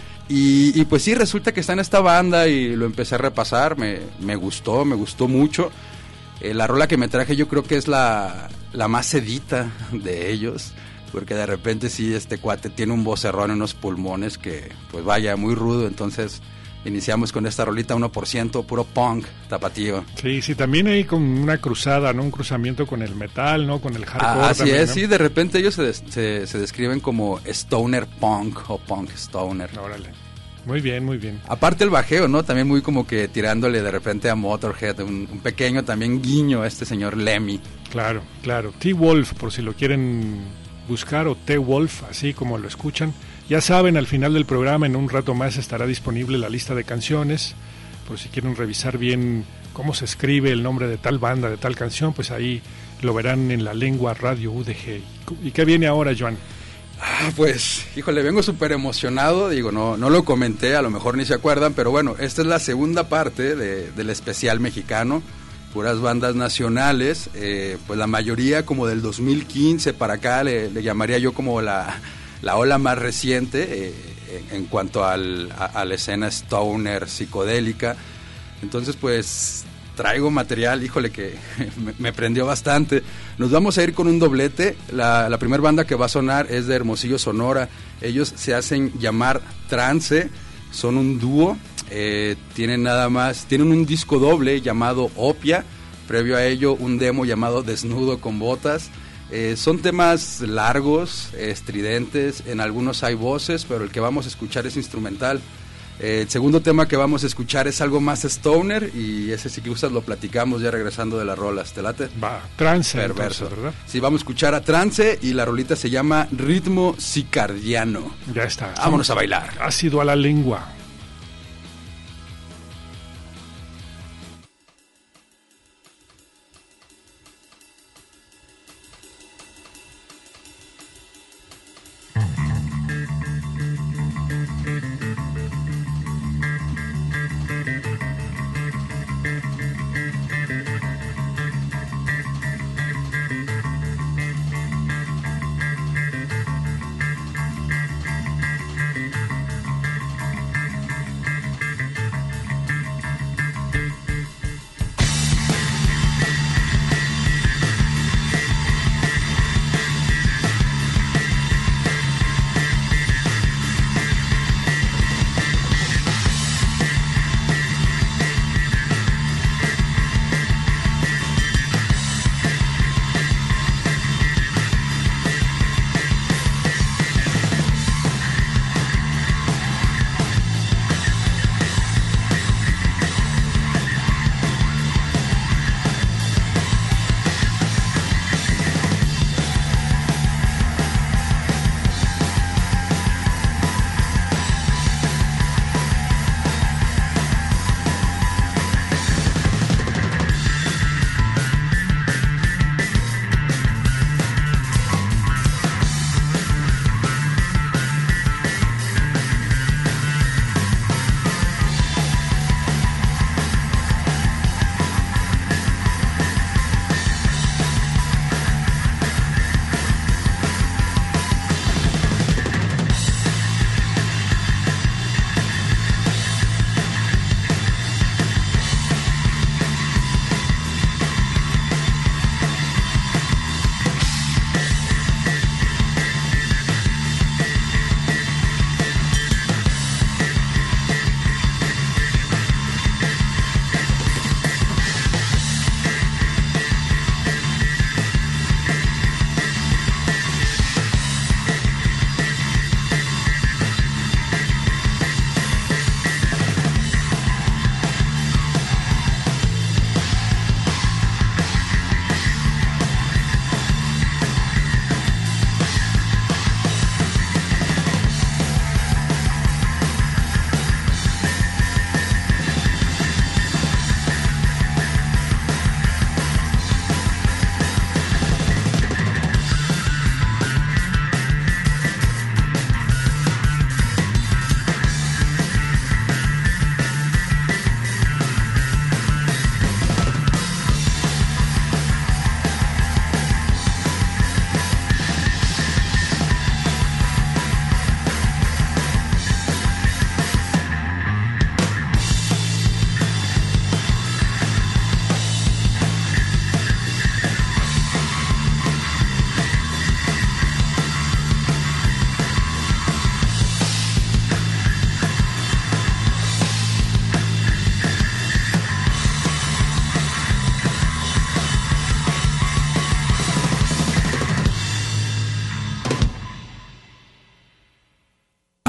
Y, y pues sí, resulta que está en esta banda y lo empecé a repasar, me, me gustó, me gustó mucho. Eh, la rola que me traje yo creo que es la, la más sedita de ellos, porque de repente sí, este cuate tiene un vocerrón en unos pulmones que, pues vaya, muy rudo. Entonces iniciamos con esta rolita uno por ciento, puro punk tapatío. Sí, sí, también hay con una cruzada, ¿no? Un cruzamiento con el metal, ¿no? Con el hardcore. Ah, así también, es, ¿no? Sí, de repente ellos se, se, se describen como stoner punk o punk stoner. Órale. Muy bien, muy bien. Aparte el bajeo, ¿no? También muy como que tirándole de repente a Motorhead, un, un pequeño también guiño a este señor Lemmy. Claro, claro. T-Wolf, por si lo quieren buscar, o T-Wolf, así como lo escuchan. Ya saben, al final del programa, en un rato más, estará disponible la lista de canciones. Por si quieren revisar bien cómo se escribe el nombre de tal banda, de tal canción, pues ahí lo verán en la lengua Radio U D G. ¿Y qué viene ahora, Joan? Ah, pues, híjole, vengo súper emocionado, digo, no, no lo comenté, a lo mejor ni se acuerdan, pero bueno, esta es la segunda parte de, del especial mexicano, puras bandas nacionales, eh, pues la mayoría como del dos mil quince para acá, le, le llamaría yo como la, la ola más reciente eh, en, en cuanto al, a, a la escena stoner psicodélica. Entonces pues traigo material, híjole, que me, me prendió bastante. Nos vamos a ir con un doblete. La, la primera banda que va a sonar es de Hermosillo, Sonora. Ellos se hacen llamar Trance, son un dúo, eh, tienen nada más, tienen un disco doble llamado Opia, previo a ello un demo llamado Desnudo con Botas. Eh, son temas largos, estridentes, en algunos hay voces, pero el que vamos a escuchar es instrumental. Eh, el segundo tema que vamos a escuchar es algo más stoner y ese si gustas lo platicamos ya regresando de las rolas. ¿Te late? Va, Trance. Perverso, entonces, ¿verdad? Sí, vamos a escuchar a Trance y la rolita se llama Ritmo Cicardiano. Ya está. Vámonos a bailar. Ácido a la lengua.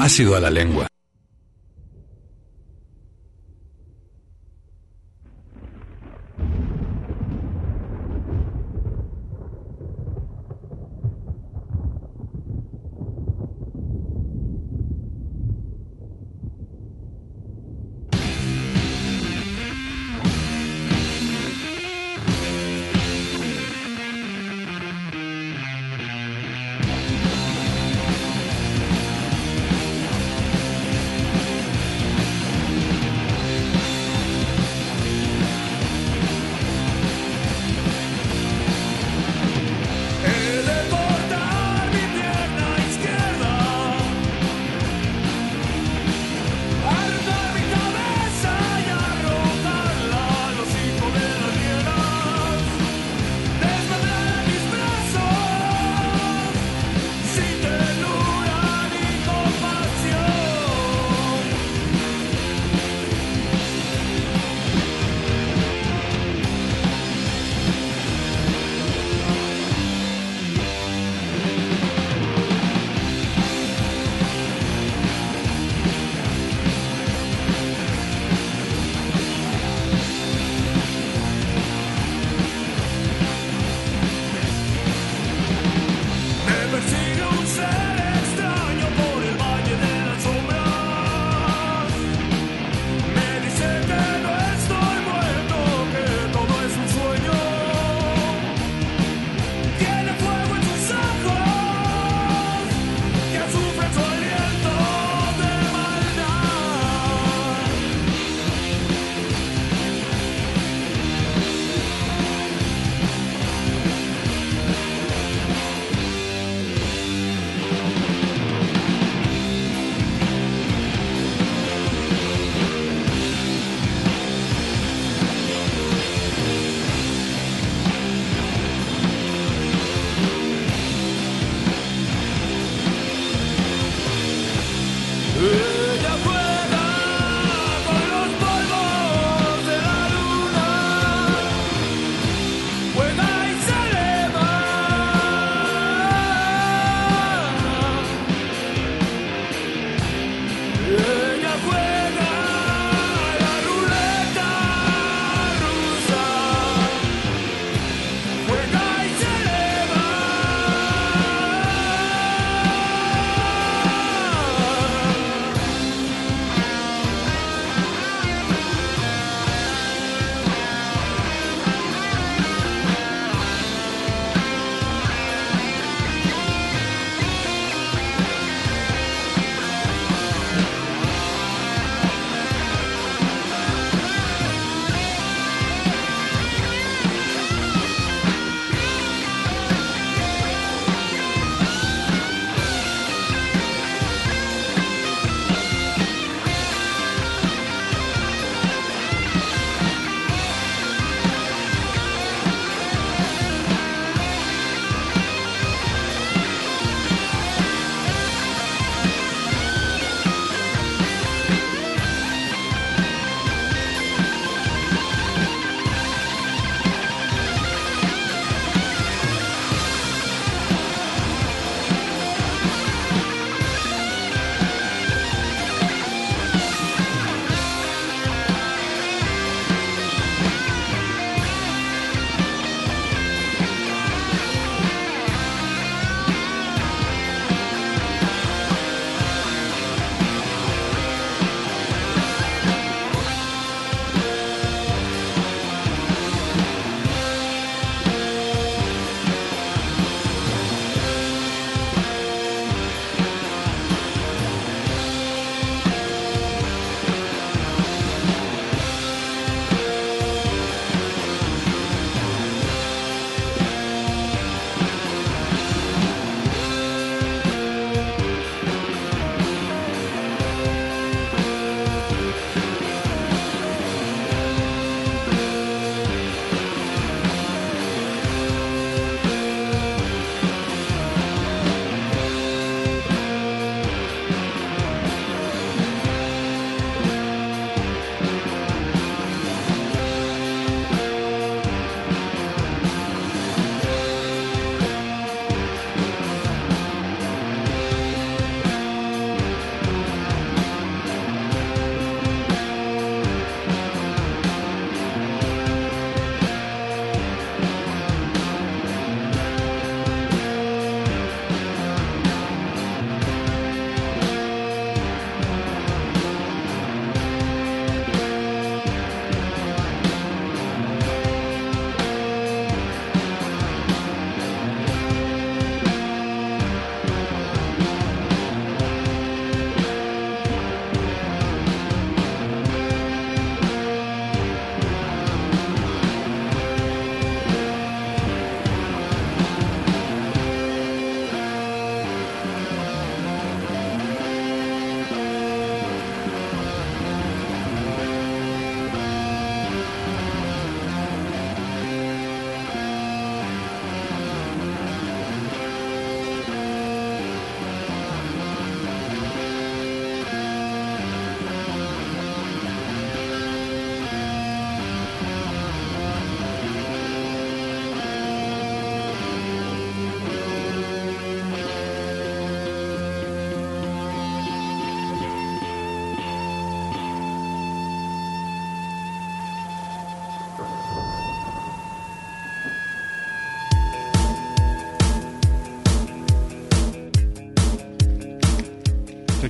Ácido a la lengua.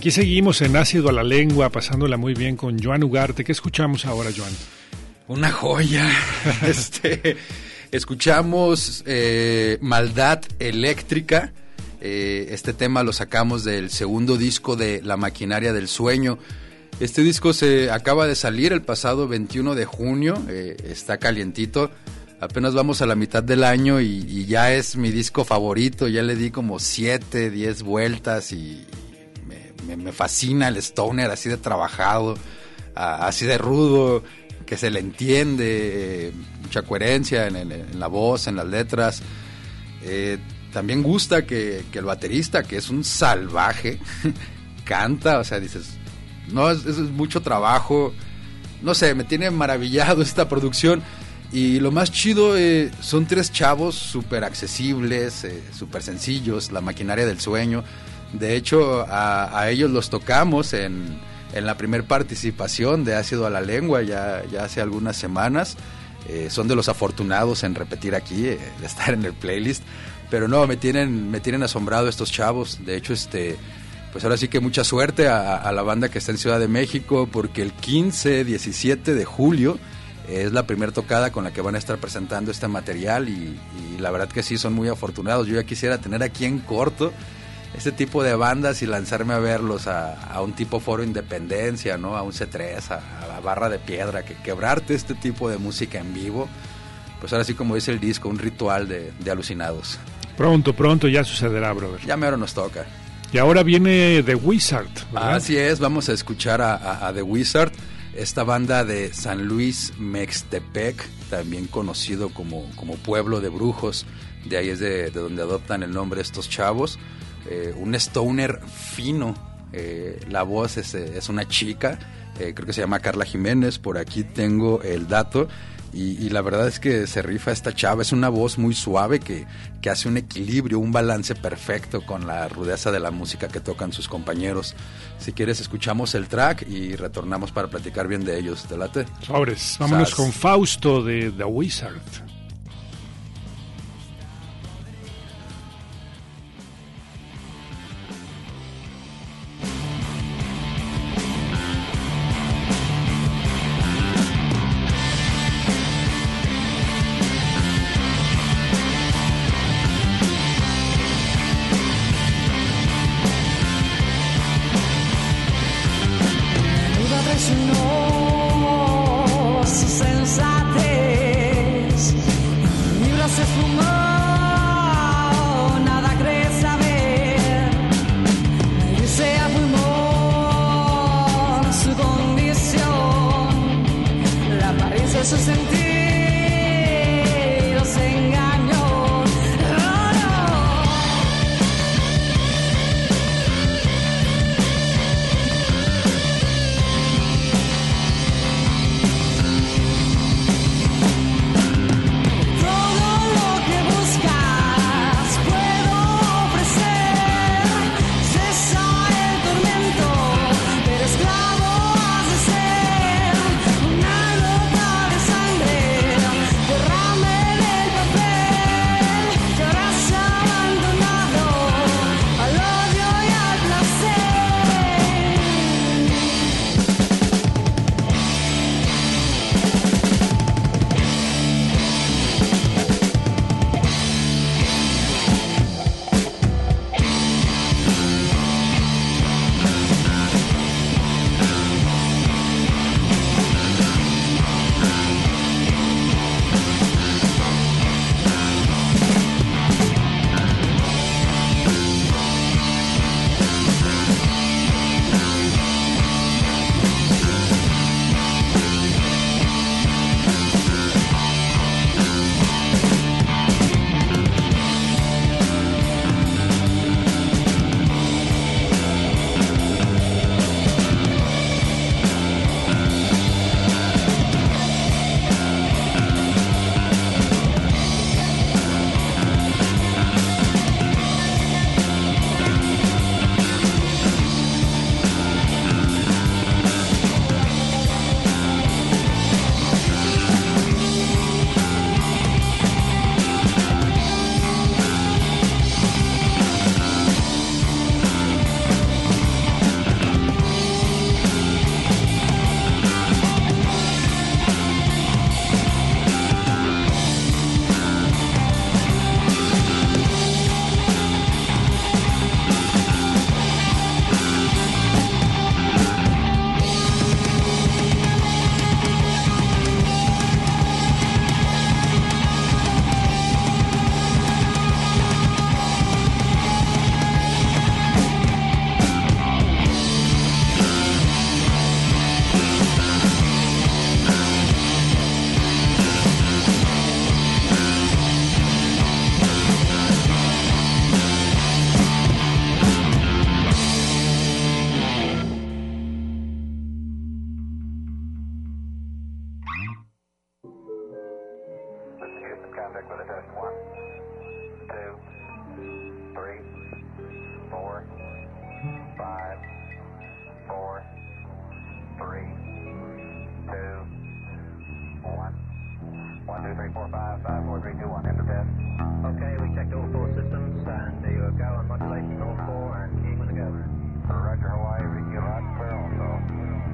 Aquí seguimos en Ácido a la Lengua, pasándola muy bien con Joan Ugarte. ¿Qué escuchamos ahora, Joan? Una joya. este, escuchamos eh, Maldad Eléctrica. Eh, este tema lo sacamos del segundo disco de La Maquinaria del Sueño. Este disco se acaba de salir el pasado veintiuno de junio, eh, está calientito, apenas vamos a la mitad del año y, y ya es mi disco favorito, ya le di como siete, diez vueltas y me, me, me fascina el stoner así de trabajado, a, así de rudo, que se le entiende, eh, mucha coherencia en, en, en la voz, en las letras. Eh, también gusta que, que el baterista, que es un salvaje, canta, o sea, dices... No, es, es mucho trabajo, no sé, me tiene maravillado esta producción y lo más chido eh, son tres chavos súper accesibles, eh, súper sencillos, La Maquinaria del Sueño. De hecho, a, a ellos los tocamos en, en la primer participación de Ácido a la Lengua ya, ya hace algunas semanas. Eh, son de los afortunados en repetir aquí, eh, de estar en el playlist, pero no, me tienen, me tienen asombrado estos chavos. De hecho, este... Pues ahora sí que mucha suerte a, a la banda que está en Ciudad de México, porque el quince, diecisiete de julio es la primera tocada con la que van a estar presentando este material y, y la verdad que sí, son muy afortunados. Yo ya quisiera tener aquí en corto este tipo de bandas y lanzarme a verlos a, a un tipo Foro Independencia, ¿no? A un C tres, a, a la Barra de Piedra, que quebrarte este tipo de música en vivo, pues ahora sí, como dice el disco, un ritual de, de alucinados. Pronto, pronto ya sucederá, brother. Ya mero nos toca. Y ahora viene The Wizard, ¿verdad? Así es, vamos a escuchar a, a, a The Wizard, esta banda de San Luis Mextepec, también conocido como, como Pueblo de Brujos, de ahí es de, de donde adoptan el nombre estos chavos. Eh, un stoner fino, eh, la voz es, es una chica, eh, creo que se llama Carla Jiménez, por aquí tengo el dato. Y, y la verdad es que se rifa esta chava, es una voz muy suave que, que hace un equilibrio, un balance perfecto con la rudeza de la música que tocan sus compañeros. Si quieres, escuchamos el track y retornamos para platicar bien de ellos. ¿Te late? Sobres, vámonos Sas. con Fausto de The Wizard. Su sensatez, libro se fumó, nada cree saber, y se afirmó su condición, la apariencia de su sentido se engañó. Sangre check with a test. One, two, three, four, five, four, three, two, one. One, two, three, four, five, five, four, three, two, one. Enter test. Okay, we checked all four systems, and there you go on modulation all four, and keying with a go. Roger, Hawaii, reading you loud and clear also.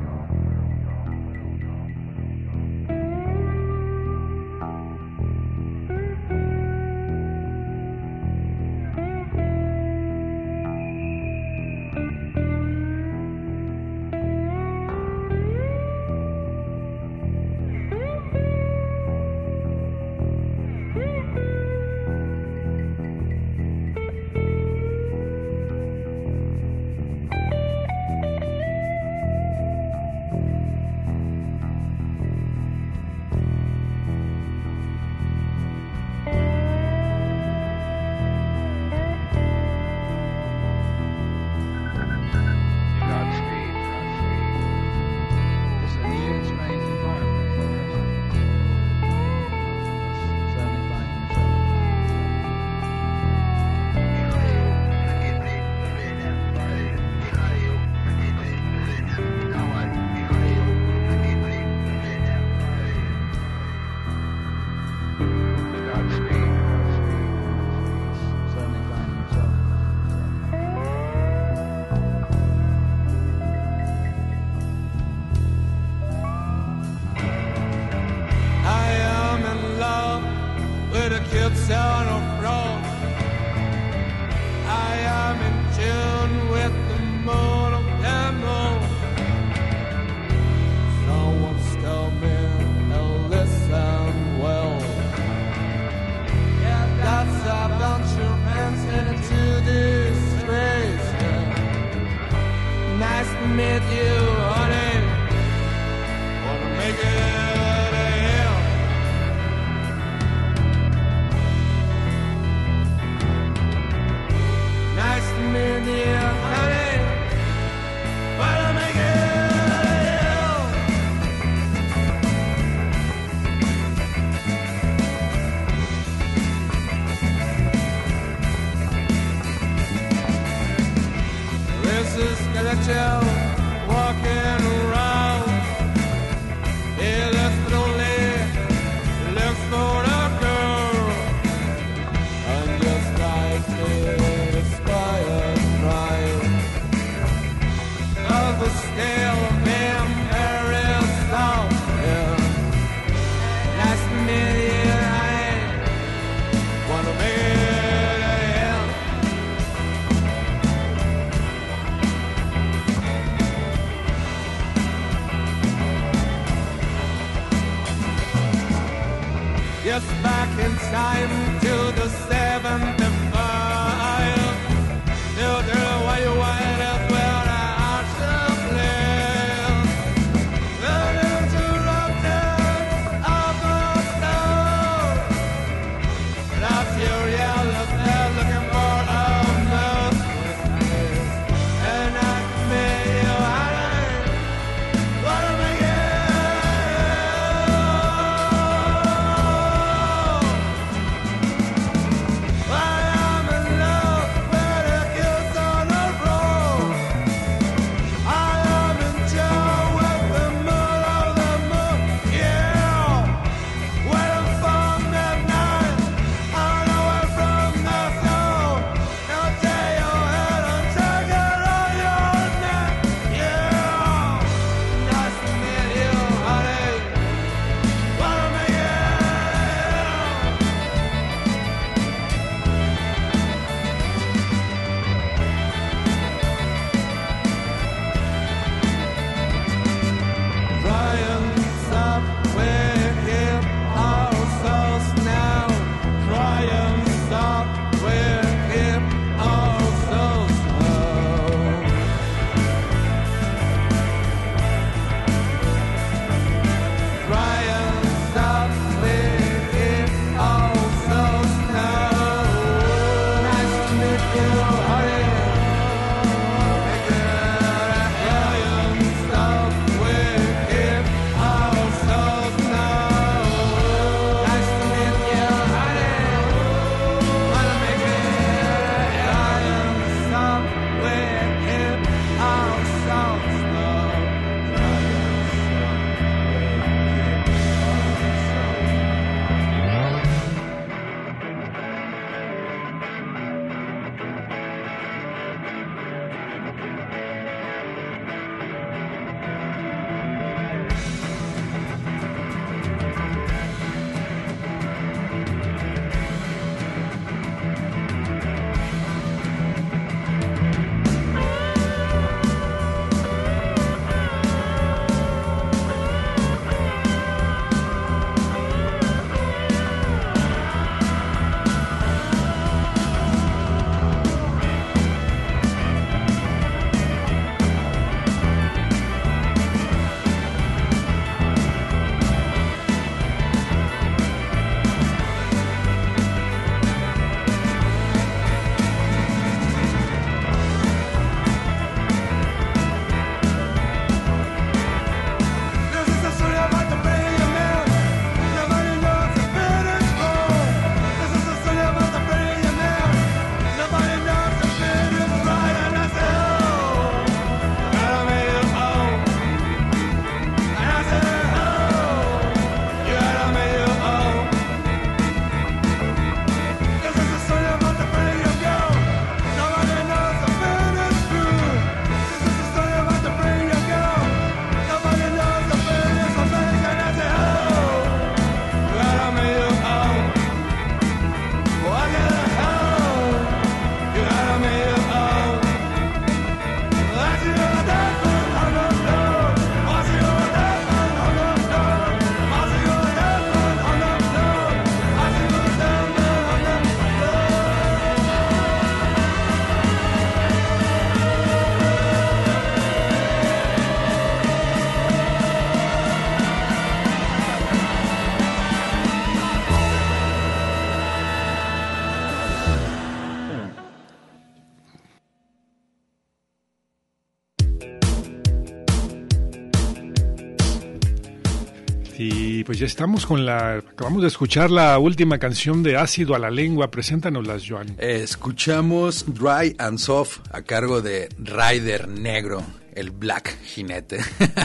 Just back in time to the seventy-five. Still there where you went is where I should live. Learning to rotate off the stone. That's your yellow there looking for a move. And I made you honey. What am I Why y pues ya estamos con la... Acabamos de escuchar la última canción de Ácido a la Lengua. Preséntanoslas, Joan. Eh, escuchamos Dry and Soft a cargo de Rider Negro, el Black Jinete.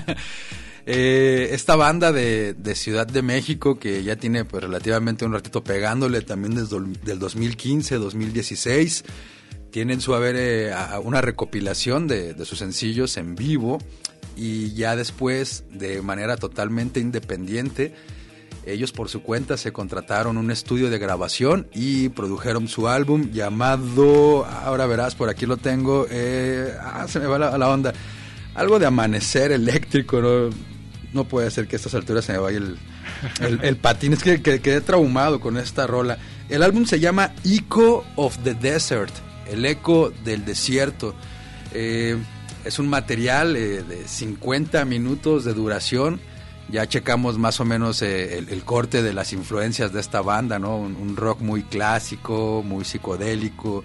eh, esta banda de, de Ciudad de México que ya tiene pues relativamente un ratito pegándole, también desde del dos mil quince, dos mil dieciséis. Tienen su haber eh, una recopilación de, de sus sencillos en vivo. Y ya después, de manera totalmente independiente, ellos por su cuenta se contrataron un estudio de grabación y produjeron su álbum llamado, ahora verás, por aquí lo tengo, eh, ah, se me va la, la onda, algo de Amanecer Eléctrico, no, no puede ser que a estas alturas se me vaya el, el, el patín, es que, que quedé traumado con esta rola. El álbum se llama Echo of the Desert, el eco del desierto. eh, Es un material eh, de cincuenta minutos de duración. Ya checamos más o menos eh, el, el corte de las influencias de esta banda, ¿no? Un, un rock muy clásico, muy psicodélico.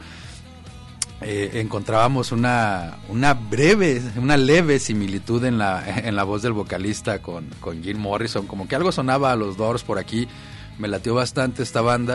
Eh, encontrábamos una, una breve, una leve similitud en la, en la voz del vocalista con, con Jim Morrison. Como que algo sonaba a los Doors por aquí. Me latió bastante esta banda.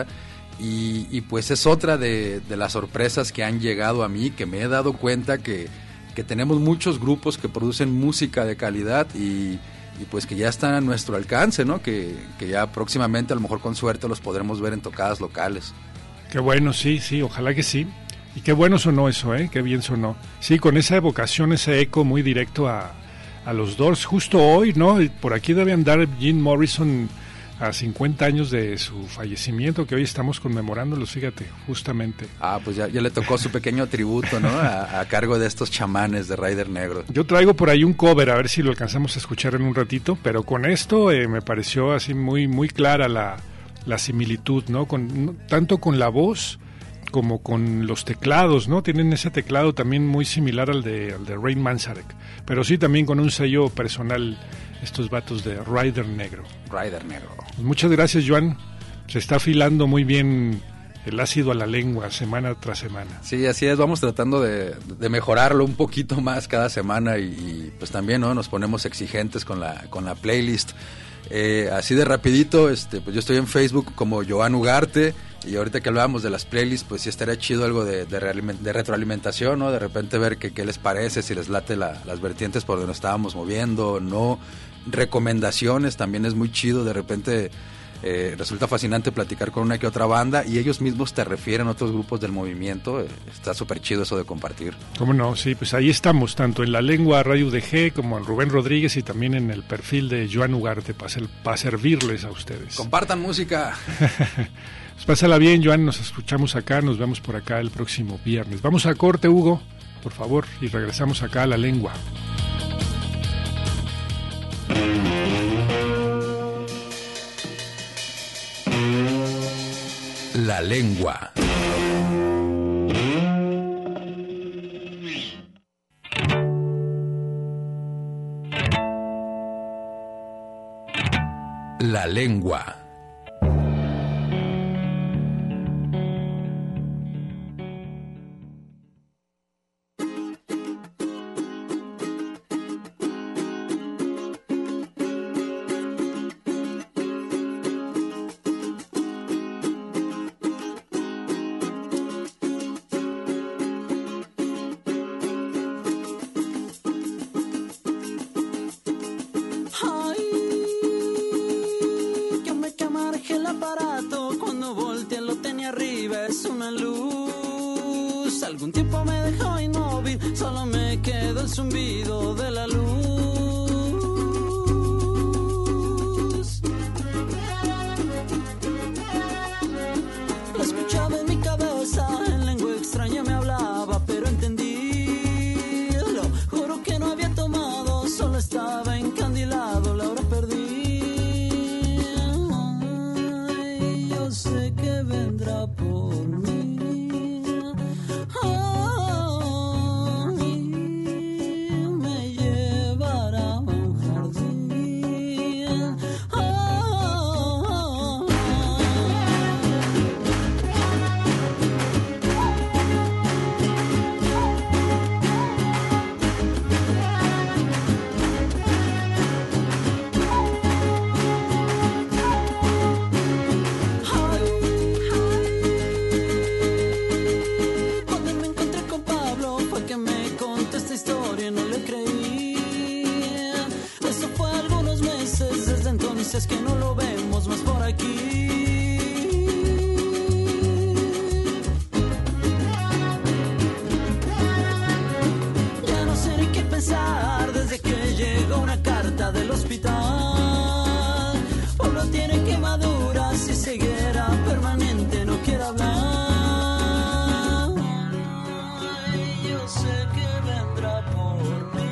Y, y pues es otra de, de las sorpresas que han llegado a mí, que me he dado cuenta que que tenemos muchos grupos que producen música de calidad y, y pues que ya están a nuestro alcance, ¿no? Que, que ya próximamente a lo mejor con suerte los podremos ver en tocadas locales. Qué bueno, sí, sí, ojalá que sí. Y qué bueno sonó eso, ¿eh? Qué bien sonó. Sí, con esa evocación, ese eco muy directo a, a los Doors. Justo hoy, ¿no? Por aquí debe andar Jim Morrison a cincuenta años de su fallecimiento, que hoy estamos conmemorándolos, fíjate, justamente. Ah, pues ya, ya le tocó su pequeño tributo, ¿no? A, a cargo de estos chamanes de Rider Negro. Yo traigo por ahí un cover, a ver si lo alcanzamos a escuchar en un ratito, pero con esto eh, me pareció así muy, muy clara la, la similitud, ¿no? Con, no, tanto con la voz como con los teclados, ¿no? Tienen ese teclado también muy similar al de, al de Rain Manzarek, pero sí también con un sello personal, estos vatos de Rider Negro. Rider Negro. Pues muchas gracias, Joan. Se está afilando muy bien el ácido a la lengua semana tras semana. Sí, así es, vamos tratando de, de mejorarlo un poquito más cada semana y, y pues también, ¿no? Nos ponemos exigentes con la, con la playlist. Eh, así de rapidito, este, pues yo estoy en Facebook como Joan Ugarte. Y ahorita que hablábamos de las playlists, pues sí estaría chido algo de, de, de retroalimentación, ¿no? De repente ver qué les parece, si les late la, las vertientes por donde nos estábamos moviendo, no. Recomendaciones, también es muy chido, de repente eh, resulta fascinante platicar con una que otra banda y ellos mismos te refieren a otros grupos del movimiento, eh, está súper chido eso de compartir. ¿Cómo no? Sí, pues ahí estamos, tanto en La Lengua Radio U D G como en Rubén Rodríguez y también en el perfil de Joan Ugarte para ser, para servirles a ustedes. Compartan música. Pues pásala bien, Joan, nos escuchamos acá, nos vemos por acá el próximo viernes. Vamos a corte, Hugo, por favor, y regresamos acá a La Lengua. La Lengua. La Lengua. Lleva dices que no lo vemos más por aquí. Ya no sé ni qué pensar desde que llegó una carta del hospital. Pablo tiene quemaduras y ceguera permanente, no quiere hablar. Yo sé que vendrá por mí.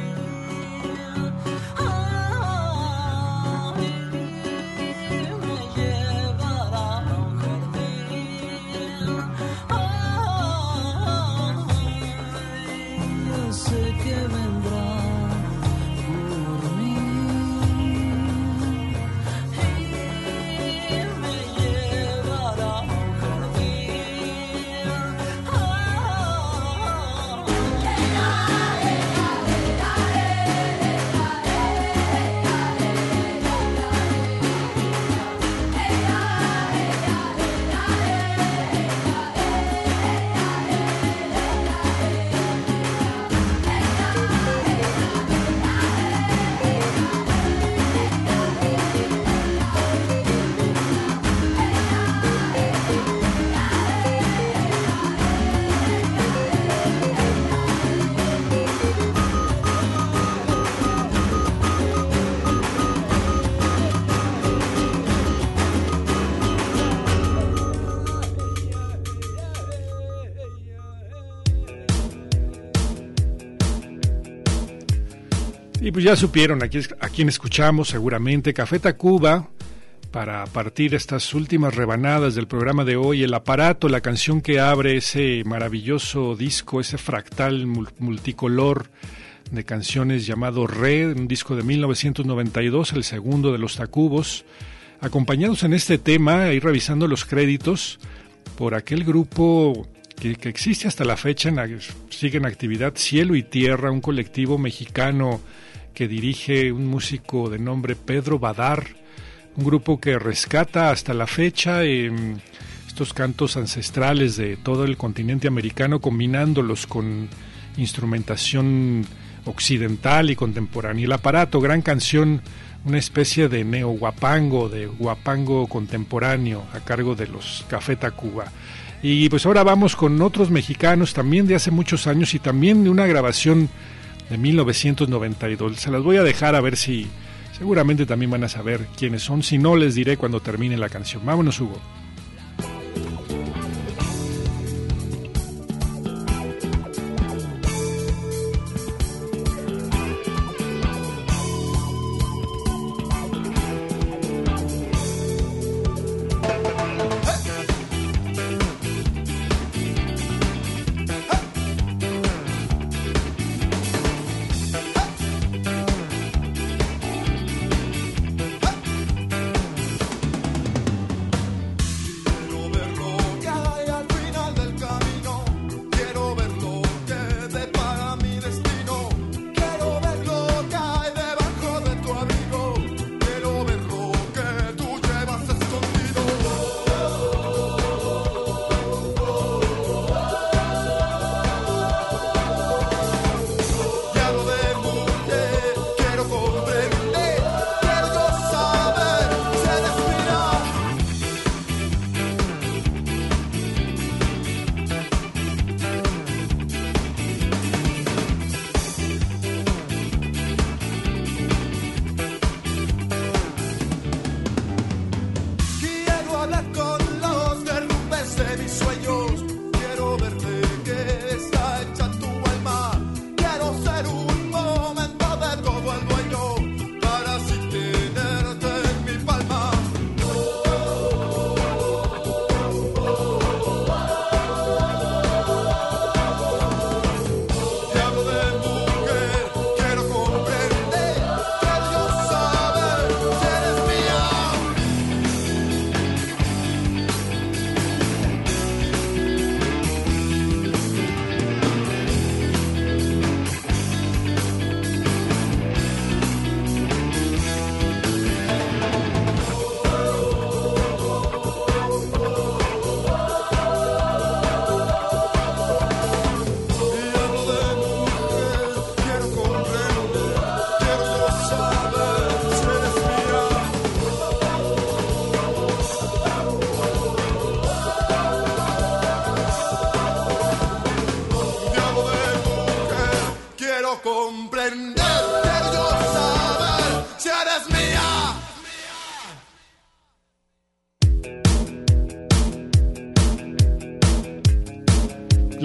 Y pues ya supieron a quién, a quién escuchamos seguramente, Café Tacuba, para partir estas últimas rebanadas del programa de hoy, El Aparato, la canción que abre ese maravilloso disco, ese fractal multicolor de canciones llamado Red, un disco de mil novecientos noventa y dos, el segundo de los Tacubos, acompañados en este tema, ahí revisando los créditos, por aquel grupo que, que existe hasta la fecha, en, sigue en actividad, Cielo y Tierra, un colectivo mexicano que dirige un músico de nombre Pedro Badar, un grupo que rescata hasta la fecha eh, estos cantos ancestrales de todo el continente americano, combinándolos con instrumentación occidental y contemporánea. El Aparato, gran canción, una especie de neo-guapango, de guapango contemporáneo, a cargo de los Café Tacuba. Y pues ahora vamos con otros mexicanos, también de hace muchos años y también de una grabación de mil novecientos noventa y dos. Se las voy a dejar a ver si seguramente también van a saber quiénes son. Si no, les diré cuando termine la canción. Vámonos, Hugo.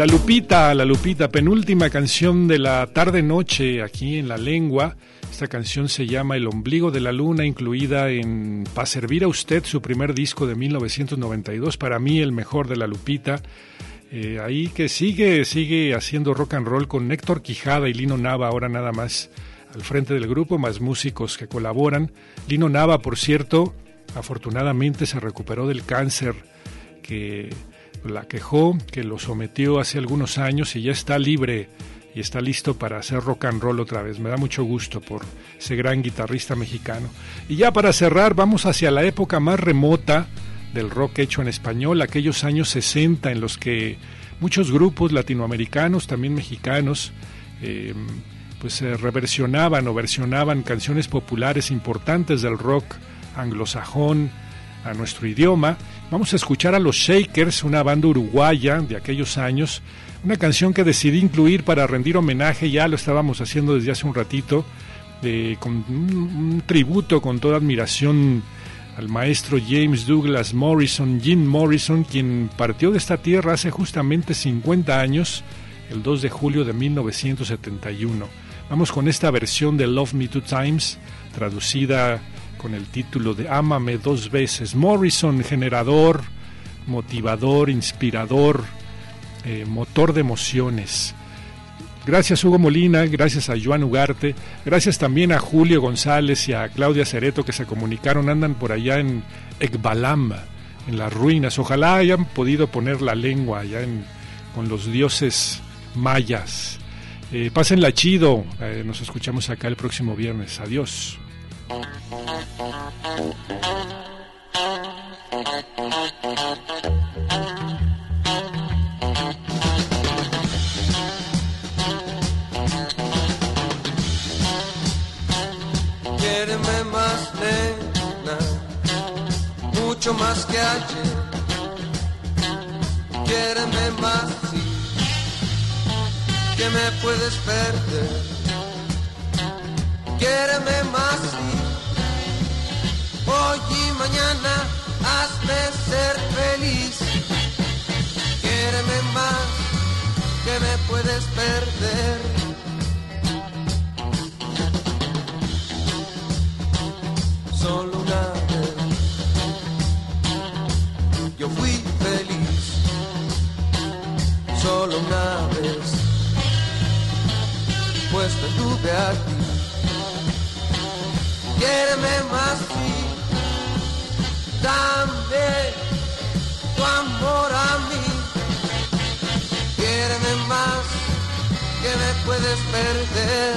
La Lupita, La Lupita, penúltima canción de la tarde-noche aquí en La Lengua. Esta canción se llama El ombligo de la luna, incluida en Pa' servir a usted, su primer disco de mil novecientos noventa y dos, para mí el mejor de La Lupita. Eh, ahí que sigue, sigue haciendo rock and roll con Héctor Quijada y Lino Nava, ahora nada más al frente del grupo, más músicos que colaboran. Lino Nava, por cierto, afortunadamente se recuperó del cáncer que la quejó, que lo sometió hace algunos años y ya está libre y está listo para hacer rock and roll otra vez. Me da mucho gusto por ese gran guitarrista mexicano. Y ya para cerrar, vamos hacia la época más remota del rock hecho en español, aquellos años sesenta en los que muchos grupos latinoamericanos, también mexicanos, eh, pues eh, reversionaban o versionaban canciones populares importantes del rock anglosajón a nuestro idioma. Vamos a escuchar a los Shakers, una banda uruguaya de aquellos años, una canción que decidí incluir para rendir homenaje, ya lo estábamos haciendo desde hace un ratito, eh, con un, un tributo con toda admiración al maestro James Douglas Morrison, Jim Morrison, quien partió de esta tierra hace justamente cincuenta años, el dos de julio de mil novecientos setenta y uno. Vamos con esta versión de Love Me Two Times, traducida con el título de Ámame dos veces. Morrison, generador, motivador, inspirador, eh, motor de emociones. Gracias Hugo Molina, gracias a Joan Ugarte, gracias también a Julio González y a Claudia Cereto que se comunicaron, andan por allá en Ekbalam, en las ruinas. Ojalá hayan podido poner la lengua allá en, con los dioses mayas. Eh, pásenla chido, eh, nos escuchamos acá el próximo viernes. Adiós. Quiéreme más, nena, mucho más que ayer. Quiéreme más, sí, que me puedes perder. Quiéreme más, sí, hoy y mañana hazme ser feliz. Quiéreme más, que me puedes perder. Solo una vez yo fui feliz, solo una vez, pues te tuve a ti. Quiéreme más, sí, dame tu amor a mí. Quiéreme más, que me puedes perder.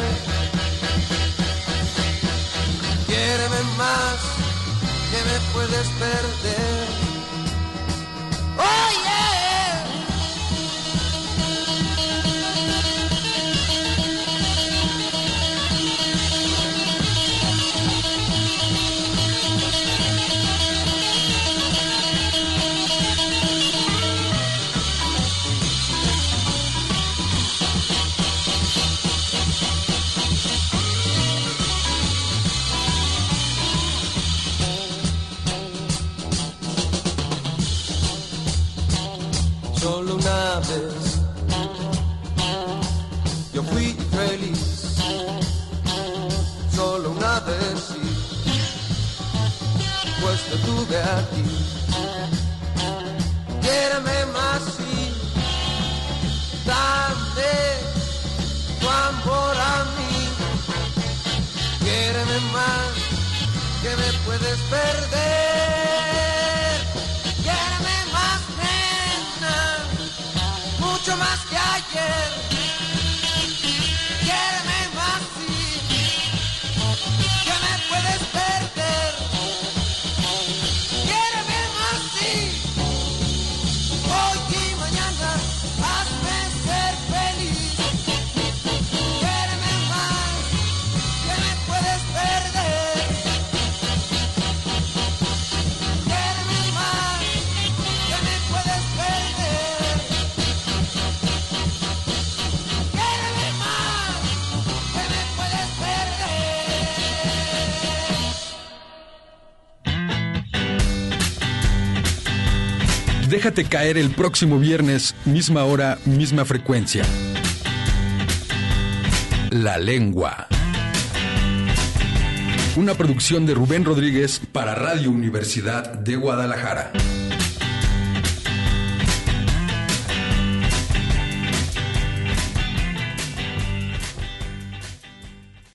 Quiéreme más, que me puedes perder. Oh yeah. Solo una vez yo fui feliz, solo una vez sí, pues te tuve aquí. Quiéreme más, sí, dame tu amor a mí. Quiéreme más, que me puedes perder. Quiéreme más, mucho más que ayer. Quiéreme más, sí, que me puedes perder. Quiéreme más, sí, hoy y mañana hazme ser feliz. Quiéreme más, que me puedes perder. Quiéreme más, que me puedes perder. Quiéreme más, que me puedes perder. Déjate caer el próximo viernes, misma hora, misma frecuencia. La Lengua. Una producción de Rubén Rodríguez para Radio Universidad de Guadalajara.